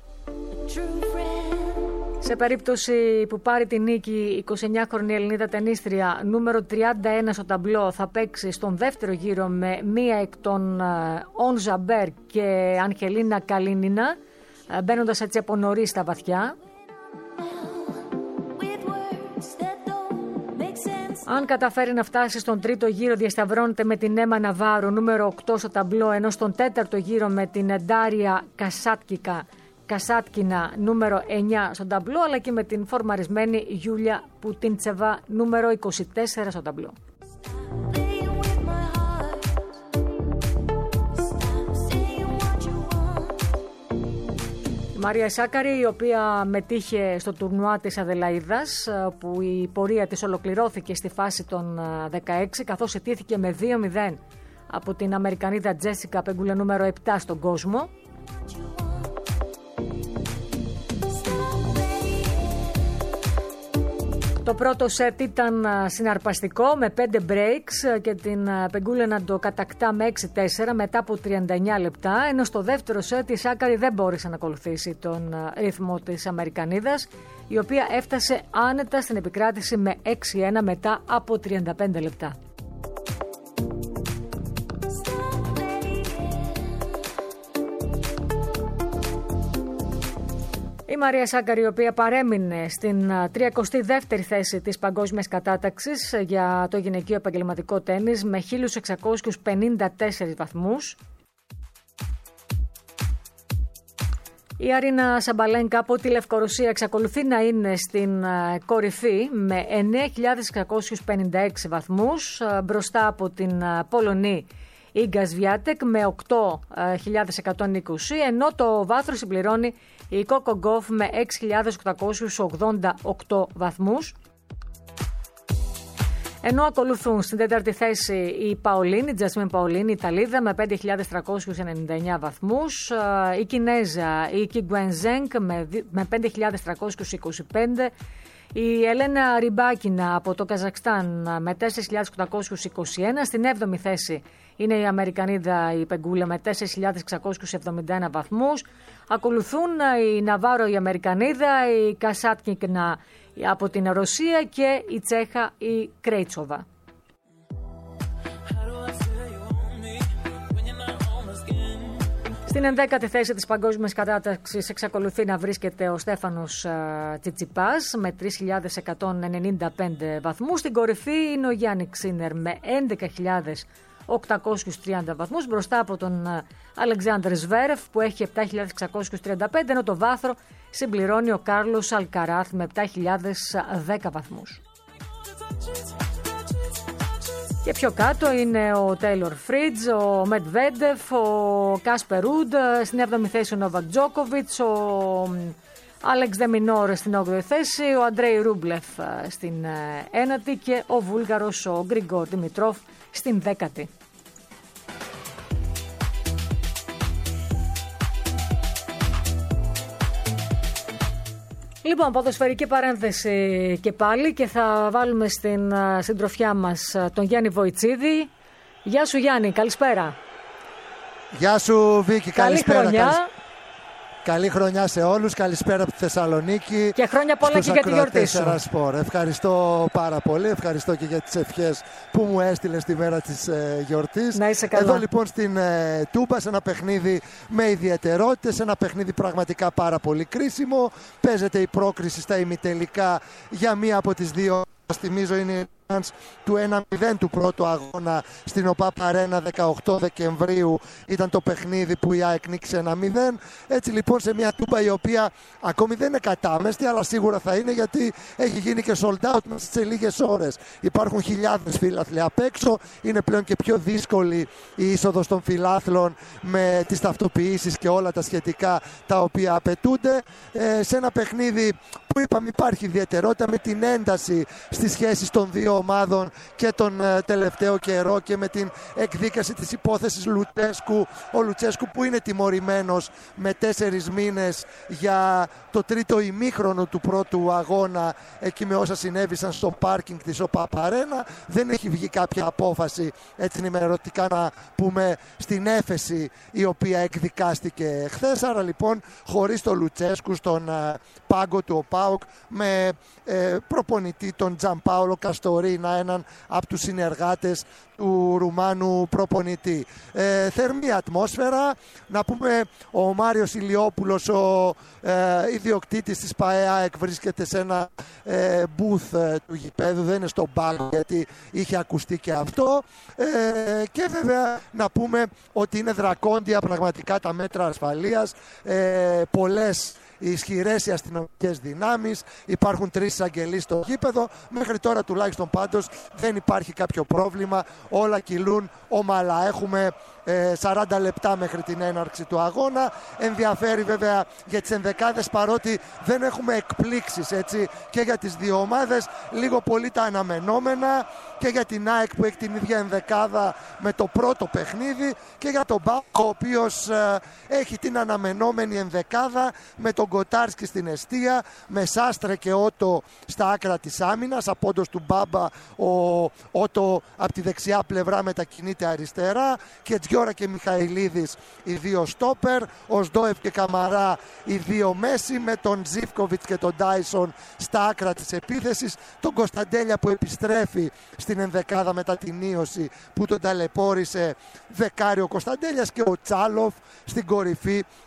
Σε περίπτωση που πάρει την νίκη, η εικοσιεννιάχρονη Ελληνίδα τενίστρια νούμερο τριάντα ένα στο ταμπλό θα παίξει στον δεύτερο γύρο με μία εκ των On Ζαμπέρ και Αγγελίνα Καλίνινα, μπαίνοντας έτσι από νωρίς στα βαθιά. Αν καταφέρει να φτάσει στον τρίτο γύρο, διασταυρώνεται με την Έμα Ναβάρο, νούμερο οκτώ στο ταμπλό, ενώ στον τέταρτο γύρο με την Ντάρια Κασάτκικα, Κασάτκινα, νούμερο εννιά στο ταμπλό, αλλά και με την φορμαρισμένη Γιούλια Πουτίντσεβα, νούμερο είκοσι τέσσερα στο ταμπλό. Η Μαρία Σάκαρη, η οποία μετήχε στο τουρνουά της Αδελαΐδας, που η πορεία της ολοκληρώθηκε στη φάση των δεκαέξι, καθώς ετήθηκε με δύο μηδέν από την Αμερικανίδα Τζέσικα Πεγκούλε, νούμερο επτά στον κόσμο. Το πρώτο σετ ήταν συναρπαστικό με πέντε breaks και την Πεγκούλε να το κατακτά με έξι τέσσερα μετά από τριάντα εννιά λεπτά, ενώ στο δεύτερο σετ η Σάκαρη δεν μπόρεσε να ακολουθήσει τον ρυθμό της Αμερικανίδας, η οποία έφτασε άνετα στην επικράτηση με έξι ένα μετά από τριάντα πέντε λεπτά. Η Η Μαρία Σάκαρη, η οποία παρέμεινε στην τριακοστή δεύτερη θέση της παγκόσμιας κατάταξης για το γυναικείο επαγγελματικό τένις με χίλια εξακόσιους πενήντα τέσσερις βαθμούς. Η Αρίνα Σαμπαλένκα από τη Λευκορωσία εξακολουθεί να είναι στην κορυφή με εννέα χιλιάδες εξακόσιους πενήντα έξι βαθμούς, μπροστά από την Πολωνή Ίγκα Σβιάτεκ με οκτώ χιλιάδες εκατόν είκοσι, ενώ το βάθρο συμπληρώνει η Κόκο Γκόφ με έξι χιλιάδες οκτακόσιους ογδόντα οκτώ βαθμούς. Ενώ ακολουθούν στην τέταρτη θέση η Παολίνη, η Τζασμίν Παολίνη, η Ιταλίδα με πέντε χιλιάδες τριακόσιους ενενήντα εννέα βαθμούς, η Κινέζα, η Κιγκουέν Ζένγκ με πέντε χιλιάδες τριακόσιους είκοσι πέντε, η Ελένα Ριμπάκινα από το Καζακστάν με τέσσερις χιλιάδες οκτακόσιους είκοσι ένα, στην έβδομη θέση είναι η Αμερικανίδα η Πεγκούλα με τέσσερις χιλιάδες εξακόσιους εβδομήντα ένα βαθμούς. Ακολουθούν η Ναβάρο η Αμερικανίδα, η Κασάτκικνα από την Ρωσία και η Τσέχα η Κρέιτσοβα. Στην ενδέκατη θέση της παγκόσμιας κατάταξης εξακολουθεί να βρίσκεται ο Στέφανος Τσιτσιπάς με τρεις χιλιάδες εκατόν ενενήντα πέντε βαθμούς. Στην κορυφή είναι ο Γιάννη Ξίνερ με έντεκα χιλιάδες οκτακόσιους τριάντα βαθμούς, μπροστά από τον Αλεξάνδρ Σβέρεφ που έχει επτά χιλιάδες εξακόσιους τριάντα πέντε, ενώ το βάθρο συμπληρώνει ο Κάρλος Αλκαράθ με επτά χιλιάδες δέκα βαθμούς. Και πιο κάτω είναι ο Τέιλορ Φρίτζ, ο Μετβέντεφ, ο Κάσπερ Ρουντ, στην έβδομη θέση ο Νόβακ Τζόκοβιτς, ο Άλεξ Δεμινόρ στην όγδοη θέση, ο Αντρέι Ρούμπλεφ στην ένατη και ο Βούλγαρος ο Γκριγκόρ Δημητρόφ στην δέκατη. Λοιπόν, ποδοσφαιρική παρένθεση και πάλι και θα βάλουμε στην συντροφιά μας τον Γιάννη Βοητσίδη. Γεια σου Γιάννη, καλησπέρα. Γεια σου Βίκη, καλησπέρα. Καλή χρονιά. Καλησ... Καλή χρονιά σε όλους, καλησπέρα από τη Θεσσαλονίκη. Και χρόνια πολλά και για τη γιορτή σου. Σπορ. Ευχαριστώ πάρα πολύ, ευχαριστώ και για τις ευχές που μου έστειλε στη μέρα της ε, γιορτής. Να είσαι καλά. Εδώ λοιπόν στην ε, Τούμπα, σε ένα παιχνίδι με ιδιαιτερότητες, ένα παιχνίδι πραγματικά πάρα πολύ κρίσιμο. Παίζεται η πρόκριση στα ημιτελικά για μία από τις δύο, θυμίζω είναι του ένα μηδέν του πρώτου αγώνα στην ΟΠΑΠ Αρένα δεκαοκτώ Δεκεμβρίου ήταν το παιχνίδι που η ΑΕΚ νίκησε ένα μηδέν. Έτσι λοιπόν σε μια Τούμπα η οποία ακόμη δεν είναι κατάμεστη, αλλά σίγουρα θα είναι, γιατί έχει γίνει και sold out μέσα σε λίγες ώρες. Υπάρχουν χιλιάδες φίλαθλοι απ' έξω, είναι πλέον και πιο δύσκολη η είσοδος των φιλάθλων με τις ταυτοποιήσεις και όλα τα σχετικά τα οποία απαιτούνται ε, σε ένα παιχνίδι που είπαμε υπάρχει ιδιαιτερότητα με την ένταση στις σχέσεις των δύο ομάδων και τον ε, τελευταίο καιρό και με την εκδίκαση της υπόθεσης Λουτσέσκου. Ο Λουτσέσκου που είναι τιμωρημένος με τέσσερις μήνες για το τρίτο ημίχρονο του πρώτου αγώνα εκεί με όσα συνέβησαν στο πάρκινγκ της ΟΠΑΠ Αρένα. Δεν έχει βγει κάποια απόφαση έτσι ενημερωτικά να πούμε στην έφεση η οποία εκδικάστηκε χθες. Άρα λοιπόν χωρίς το Λουτσέσκου στον ε, πάγκο του ΟΠΑΟΚ με ε, προπονητή τον Τζαν Πάολο Καστορίνα, έναν από τους συνεργάτες του Ρουμάνου προπονητή. Ε, θερμή ατμόσφαιρα. Να πούμε ο Μάριος Ηλιόπουλος, ο ε, ιδιοκτήτης της ΠΑΕΑΕΚ, βρίσκεται σε ένα ε, booth ε, του γηπέδου, δεν είναι στο μπάγκο γιατί είχε ακουστεί και αυτό. Ε, και βέβαια να πούμε ότι είναι δρακόντια πραγματικά τα μέτρα ασφαλείας. Ε, πολλές οι ισχυρές οι αστυνομικές δυνάμεις, υπάρχουν τρεις εισαγγελείς στο γήπεδο. Μέχρι τώρα τουλάχιστον πάντως δεν υπάρχει κάποιο πρόβλημα, όλα κυλούν ομαλά. Έχουμε ε, σαράντα λεπτά μέχρι την έναρξη του αγώνα. Ενδιαφέρει βέβαια για τις ενδεκάδες, παρότι δεν έχουμε εκπλήξεις έτσι, και για τις δύο ομάδες, λίγο πολύ τα αναμενόμενα, και για την ΑΕΚ που έχει την ίδια ενδεκάδα με το πρώτο παιχνίδι, και για τον ΠΑΟΚ ο οποίος ε, έχει την αναμενόμενη ενδεκάδα με τον Κοτάρσκι στην εστία, με Σάστρε και Ότο στα άκρα της άμυνας. Απόντος του Μπάμπα ο Ότο από τη δεξιά πλευρά μετακινείται αριστερά, και Τζιόρα και Μιχαηλίδης οι δύο στόπερ, ο Σντόεφ και Καμαρά οι δύο μέση, με τον Ζίβκοβιτς και τον Ντάισον στα άκρα της επίθεσης, τον Κωνσταντέλια που επιστρέφει στην ενδεκάδα μετά την ίωση που τον ταλαιπώρησε δεκάριο Κωνσταντέλιας, και ο Τσάλοφ στην κορυφή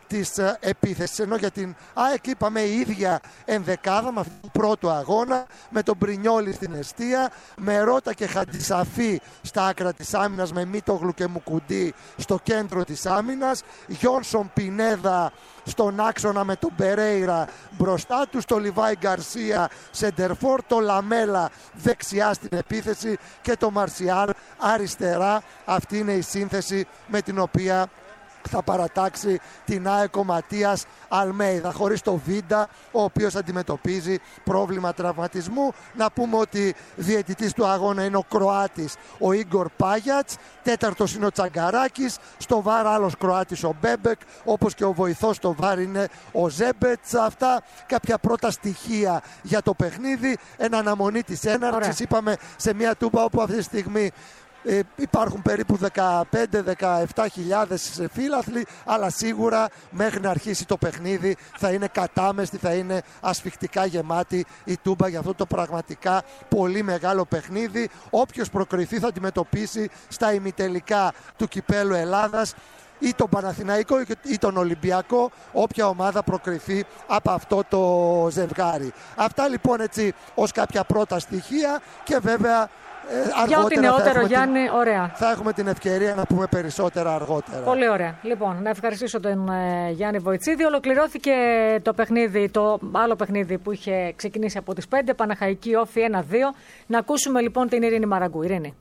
της επίθεσης. Ενώ για την ΑΕΚ είπαμε η ίδια ενδεκάδα με αυτόν τον πρώτο αγώνα, με τον Μπρινιόλι στην εστία, με Ρώτα και Χαντισαφή στα άκρα της άμυνας, με Μίτογλου και Μουκουντή στο κέντρο της άμυνας, Γιόνσον Πινέδα στον άξονα με τον Περέιρα μπροστά του, το Λιβάι Γκαρσία σεντερφόρ, το Λαμέλα δεξιά στην επίθεση και το Μαρσιάλ αριστερά. Αυτή είναι η σύνθεση με την οποία θα παρατάξει την ΑΕΚ ο Ματίας Αλμέιδα, χωρίς το Βίντα, ο οποίος αντιμετωπίζει πρόβλημα τραυματισμού. Να πούμε ότι διαιτητής του αγώνα είναι ο Κροάτης ο Ίγκορ Πάγιατς, τέταρτος είναι ο Τσαγκαράκης, στο βάρ άλλος Κροάτης ο Μπέμπεκ, όπως και ο βοηθός στο βάρ είναι ο Ζέμπετς. Αυτά κάποια πρώτα στοιχεία για το παιχνίδι, εν αναμονή της έναρξης. Είπαμε σε μια τούμπα όπου αυτή τη στιγμή Ε, υπάρχουν περίπου δεκαπέντε με δεκαεπτά χιλιάδες φίλαθλοι, αλλά σίγουρα μέχρι να αρχίσει το παιχνίδι θα είναι κατάμεστη, θα είναι ασφιχτικά γεμάτη η τούμπα για αυτό το πραγματικά πολύ μεγάλο παιχνίδι. Όποιος προκριθεί θα αντιμετωπίσει στα ημιτελικά του Κυπέλλου Ελλάδας ή τον Παναθηναϊκό ή τον Ολυμπιακό, όποια ομάδα προκριθεί από αυτό το ζευγάρι. Αυτά λοιπόν έτσι ως κάποια πρώτα στοιχεία και βέβαια Ε, για ό,τι νεότερο, Γιάννη, την... ωραία. Θα έχουμε την ευκαιρία να πούμε περισσότερα αργότερα. Πολύ ωραία. Λοιπόν, να ευχαριστήσω τον ε, Γιάννη Βοητσίδη. Ολοκληρώθηκε το παιχνίδι, το άλλο παιχνίδι που είχε ξεκινήσει από τις πέντε, Παναχαϊκή Όφη ένα δύο. Να ακούσουμε λοιπόν την Ειρήνη Μαραγκού. Ειρήνη.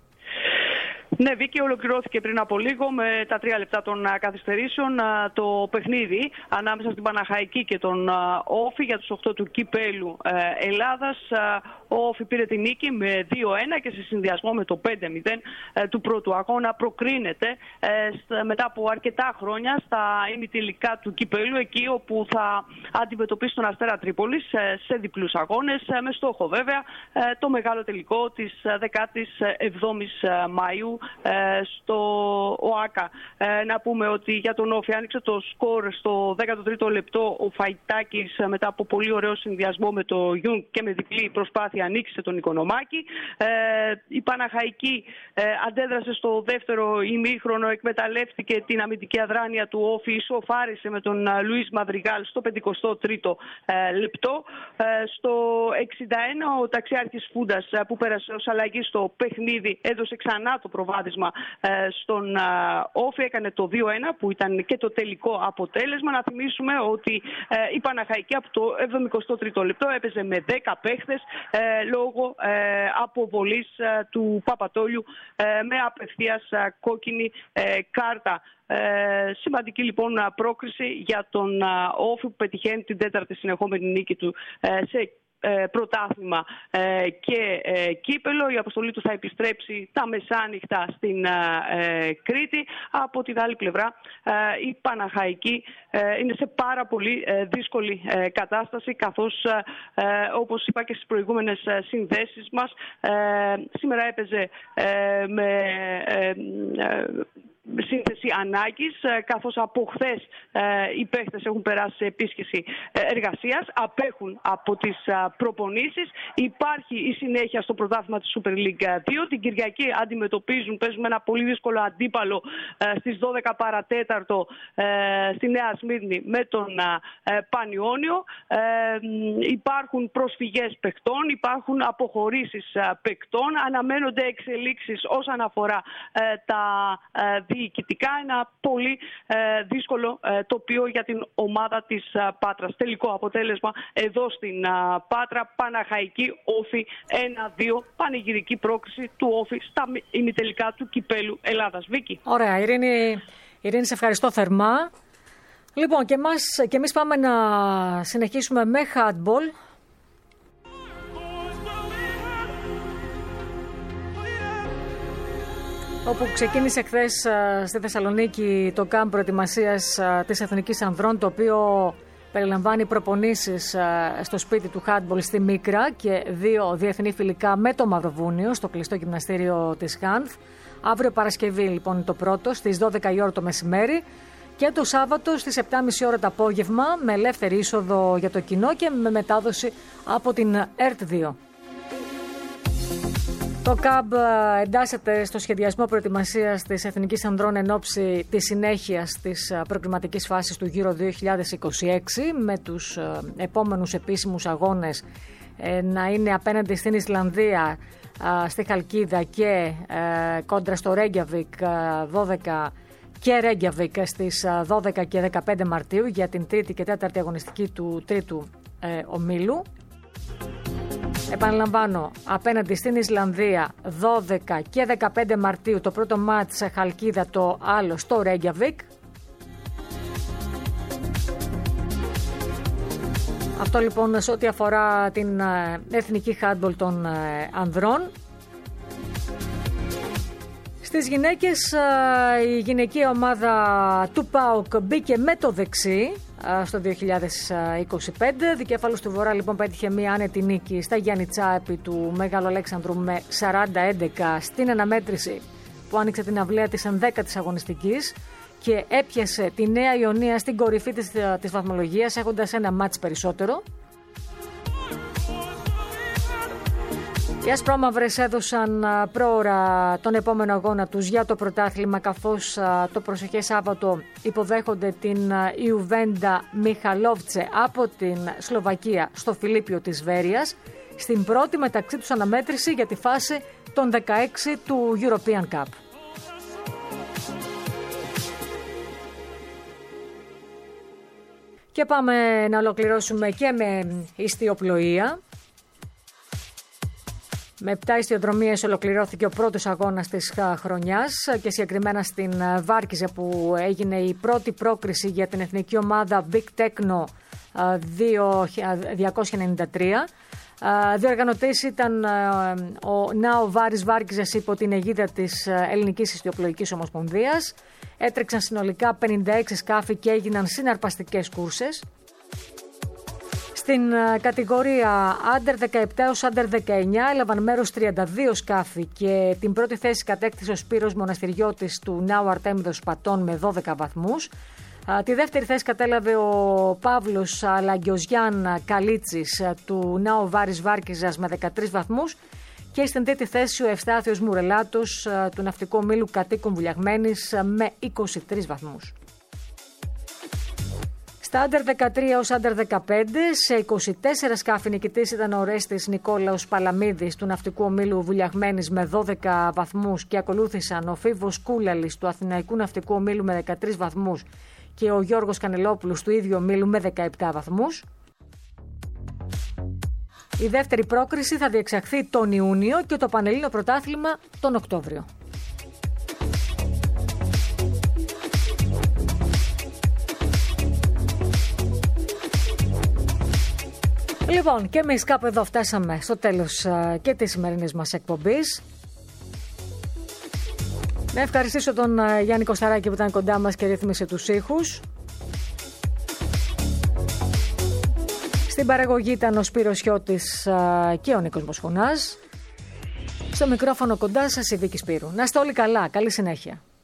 Ναι, Βίκη, ολοκληρώθηκε πριν από λίγο με τα τρία λεπτά των καθυστερήσεων το παιχνίδι ανάμεσα στην Παναχαϊκή και τον Όφη για τους οκτώ του Κυπέλλου Ελλάδας. Ο Όφη πήρε την νίκη με δύο ένα και σε συνδυασμό με το πέντε μηδέν του πρώτου αγώνα προκρίνεται μετά από αρκετά χρόνια στα ημιτελικά του Κυπέλλου, εκεί όπου θα αντιμετωπίσει τον Αστέρα Τρίπολης σε διπλούς αγώνες, με στόχο βέβαια το μεγάλο τελικό της δεκάτης εβδόμης Μαΐου στο ΟΑΚΑ. Να πούμε ότι για τον Όφη άνοιξε το σκορ στο δέκατο τρίτο λεπτό ο Φαϊτάκης μετά από πολύ ωραίο συνδυασμό με το Γιούγκ και με διπλή προσπάθεια ανοίξει τον Οικονομάκη. Η Παναχαϊκή αντέδρασε στο δεύτερο ημίχρονο, εκμεταλλεύτηκε την αμυντική αδράνεια του Όφη, ισοφάρισε με τον Λουίς Μαδριγάλ στο πενηκοστό τρίτο λεπτό. Στο εξήντα ένα ο ταξιάρχης Φούντας, που πέρασε ως αλλαγή στο παιχνίδι, έδωσε ξανά το προβάδισμα στον Όφη, έκανε το δύο ένα που ήταν και το τελικό αποτέλεσμα. Να θυμίσουμε ότι η Παναχαϊκή από το εβδομηκοστό τρίτο λεπτό έπαιζε με δέκα παίχτες λόγω αποβολής του Παπατόλιου με απευθείας κόκκινη κάρτα. Ε, σημαντική λοιπόν πρόκριση για τον Όφη που πετυχαίνει την τέταρτη συνεχόμενη νίκη του ε, σε ε, πρωτάθλημα ε, και ε, κύπελο. Η αποστολή του θα επιστρέψει τα μεσάνυχτα στην ε, Κρήτη. Από την άλλη πλευρά ε, η Παναχαϊκή ε, είναι σε πάρα πολύ ε, δύσκολη ε, κατάσταση, καθώς ε, όπως είπα και στις προηγούμενες ε, συνδέσεις μας, ε, σήμερα έπαιζε ε, με ε, ε, σύνθεση ανάγκης, καθώς από χθες οι παίχτες έχουν περάσει σε επίσκεψη εργασίας, απέχουν από τις προπονήσεις. Υπάρχει η συνέχεια στο πρωτάθλημα της Super League δύο. Την Κυριακή αντιμετωπίζουν, παίζουν με ένα πολύ δύσκολο αντίπαλο στις δώδεκα παρατέταρτο στη Νέα Σμύρνη με τον Πανιόνιο. Υπάρχουν προσφυγές παιχτών, υπάρχουν αποχωρήσεις παιχτών, αναμένονται εξελίξεις όσον αφορά τα διοικητικά. Ένα πολύ ε, δύσκολο ε, τοπίο για την ομάδα της ε, Πάτρας. Τελικό αποτέλεσμα εδώ στην ε, Πάτρα, Παναχαϊκή Όφη ένα δύο, πανηγυρική πρόκριση του Όφη στα ημιτελικά του Κυπέλλου Ελλάδας. Βίκη. Ωραία, Ειρήνη, Ειρήνη, σε ευχαριστώ θερμά. Λοιπόν, και, μας, και εμείς πάμε να συνεχίσουμε με handball. Όπου ξεκίνησε χθες στη Θεσσαλονίκη το κάμπ προετοιμασίας της Εθνικής Ανδρών, το οποίο περιλαμβάνει προπονήσεις στο σπίτι του handball στη Μίκρα και δύο διεθνή φιλικά με το Μαυροβούνιο στο κλειστό γυμναστήριο της Χάνθ. Αύριο Παρασκευή λοιπόν το πρώτο στις δώδεκα η ώρα το μεσημέρι και το Σάββατο στις επτά και μισή ώρα το απόγευμα, με ελεύθερη είσοδο για το κοινό και με μετάδοση από την ΕΡΤ δύο. Το ΚΑΜΠ εντάσσεται στο σχεδιασμό προετοιμασίας της Εθνικής Ανδρών εν ώψη της συνέχειας της προκριματικής φάσης του Euro δύο χιλιάδες είκοσι έξι, με τους επόμενους επίσημους αγώνες να είναι απέναντι στην Ισλανδία, στη Χαλκίδα και κόντρα στο Ρέγκιαβικ δώδεκα και Ρέγκιαβικ στις δώδεκα και δεκαπέντε Μαρτίου για την τρίτη και τέταρτη αγωνιστική του τρίτου ομίλου. Επαναλαμβάνω, απέναντι στην Ισλανδία δώδεκα και δεκαπέντε Μαρτίου το πρώτο μάτς σε Χαλκίδα, το άλλο στο Ρέγκιαβικ. Αυτό λοιπόν σε ό,τι αφορά την εθνική χάντμπολ των ανδρών. Στις γυναίκες, η γυναικεία ομάδα του ΠΑΟΚ μπήκε με το δεξί στο δύο χιλιάδες είκοσι πέντε. Δικέφαλος του Βορρά λοιπόν πέτυχε μία άνετη νίκη στα Γιάννητσά επί του Μεγάλου Αλέξανδρου με σαράντα έντεκα στην αναμέτρηση που άνοιξε την αυλαία της ενδέκατης αγωνιστικής και έπιασε τη Νέα Ιωνία στην κορυφή της, της βαθμολογίας, έχοντας ένα μάτς περισσότερο. Οι ασπρόμαυρες έδωσαν πρόωρα τον επόμενο αγώνα τους για το πρωτάθλημα, καθώς το προσεχές Σάββατο υποδέχονται την Ιουβέντα Μιχαλόβτσε από την Σλοβακία στο Φιλίππιο της Βέρειας, στην πρώτη μεταξύ τους αναμέτρηση για τη φάση των δεκαέξι του European Cup. Και πάμε να ολοκληρώσουμε και με ιστιοπλοεία. Με επτά ιστιοδρομίες ολοκληρώθηκε ο πρώτος αγώνας της χρονιάς και συγκεκριμένα στην Βάρκιζε, που έγινε η πρώτη πρόκριση για την εθνική ομάδα Big Techno διακόσια ενενήντα τρία. Διοργανωτής ήταν ο ΝΑΟ Βάρης Βάρκιζες υπό την αιγίδα της Ελληνικής Ιστιοπλοϊκής Ομοσπονδίας. Έτρεξαν συνολικά πενήντα έξι σκάφη και έγιναν συναρπαστικές κούρσες. Στην κατηγορία Under δεκαεπτά έως Under δεκαεννιά έλαβαν μέρος τριάντα δύο σκάφη και την πρώτη θέση κατέκτησε ο Σπύρος Μοναστηριώτης του ΝΑΟ Αρτέμιδος Πατών με δώδεκα βαθμούς. Τη δεύτερη θέση κατέλαβε ο Παύλος Λαγκιοζιάν Καλίτσης του ΝΑΟ Βάρης Βάρκιζας με δεκατρείς βαθμούς και στην τρίτη θέση ο Ευστάθιος Μουρελάτος του Ναυτικού Ομίλου Κατοίκων Βουλιαγμένης με είκοσι τρεις βαθμούς. Στα Under δεκατρία έως Under δεκαπέντε, σε είκοσι τέσσερα σκάφη νικητής ήταν ο Ρέστης Νικόλαος Παλαμίδης του Ναυτικού Ομίλου Βουλιαγμένης με δώδεκα βαθμούς και ακολούθησαν ο Φίβος Κούλαλης του Αθηναϊκού Ναυτικού Ομίλου με δεκατρείς βαθμούς και ο Γιώργος Κανελόπουλος του ίδιου ομίλου με δεκαεπτά βαθμούς. Η δεύτερη πρόκριση θα διεξαχθεί τον Ιούνιο και το Πανελλήνιο Πρωτάθλημα τον Οκτώβριο. Λοιπόν, και εμείς κάπου εδώ φτάσαμε στο τέλος και της σημερινής μας εκπομπής. Να ευχαριστήσω τον Γιάννη Κωσταράκη που ήταν κοντά μας και ρύθμισε τους ήχους. Στην παραγωγή ήταν ο Σπύρος Χιώτης και ο Νίκος Μοσχουνάς. Στο μικρόφωνο κοντά σας η Βίκη Σπύρου. Να είστε όλοι καλά. Καλή συνέχεια.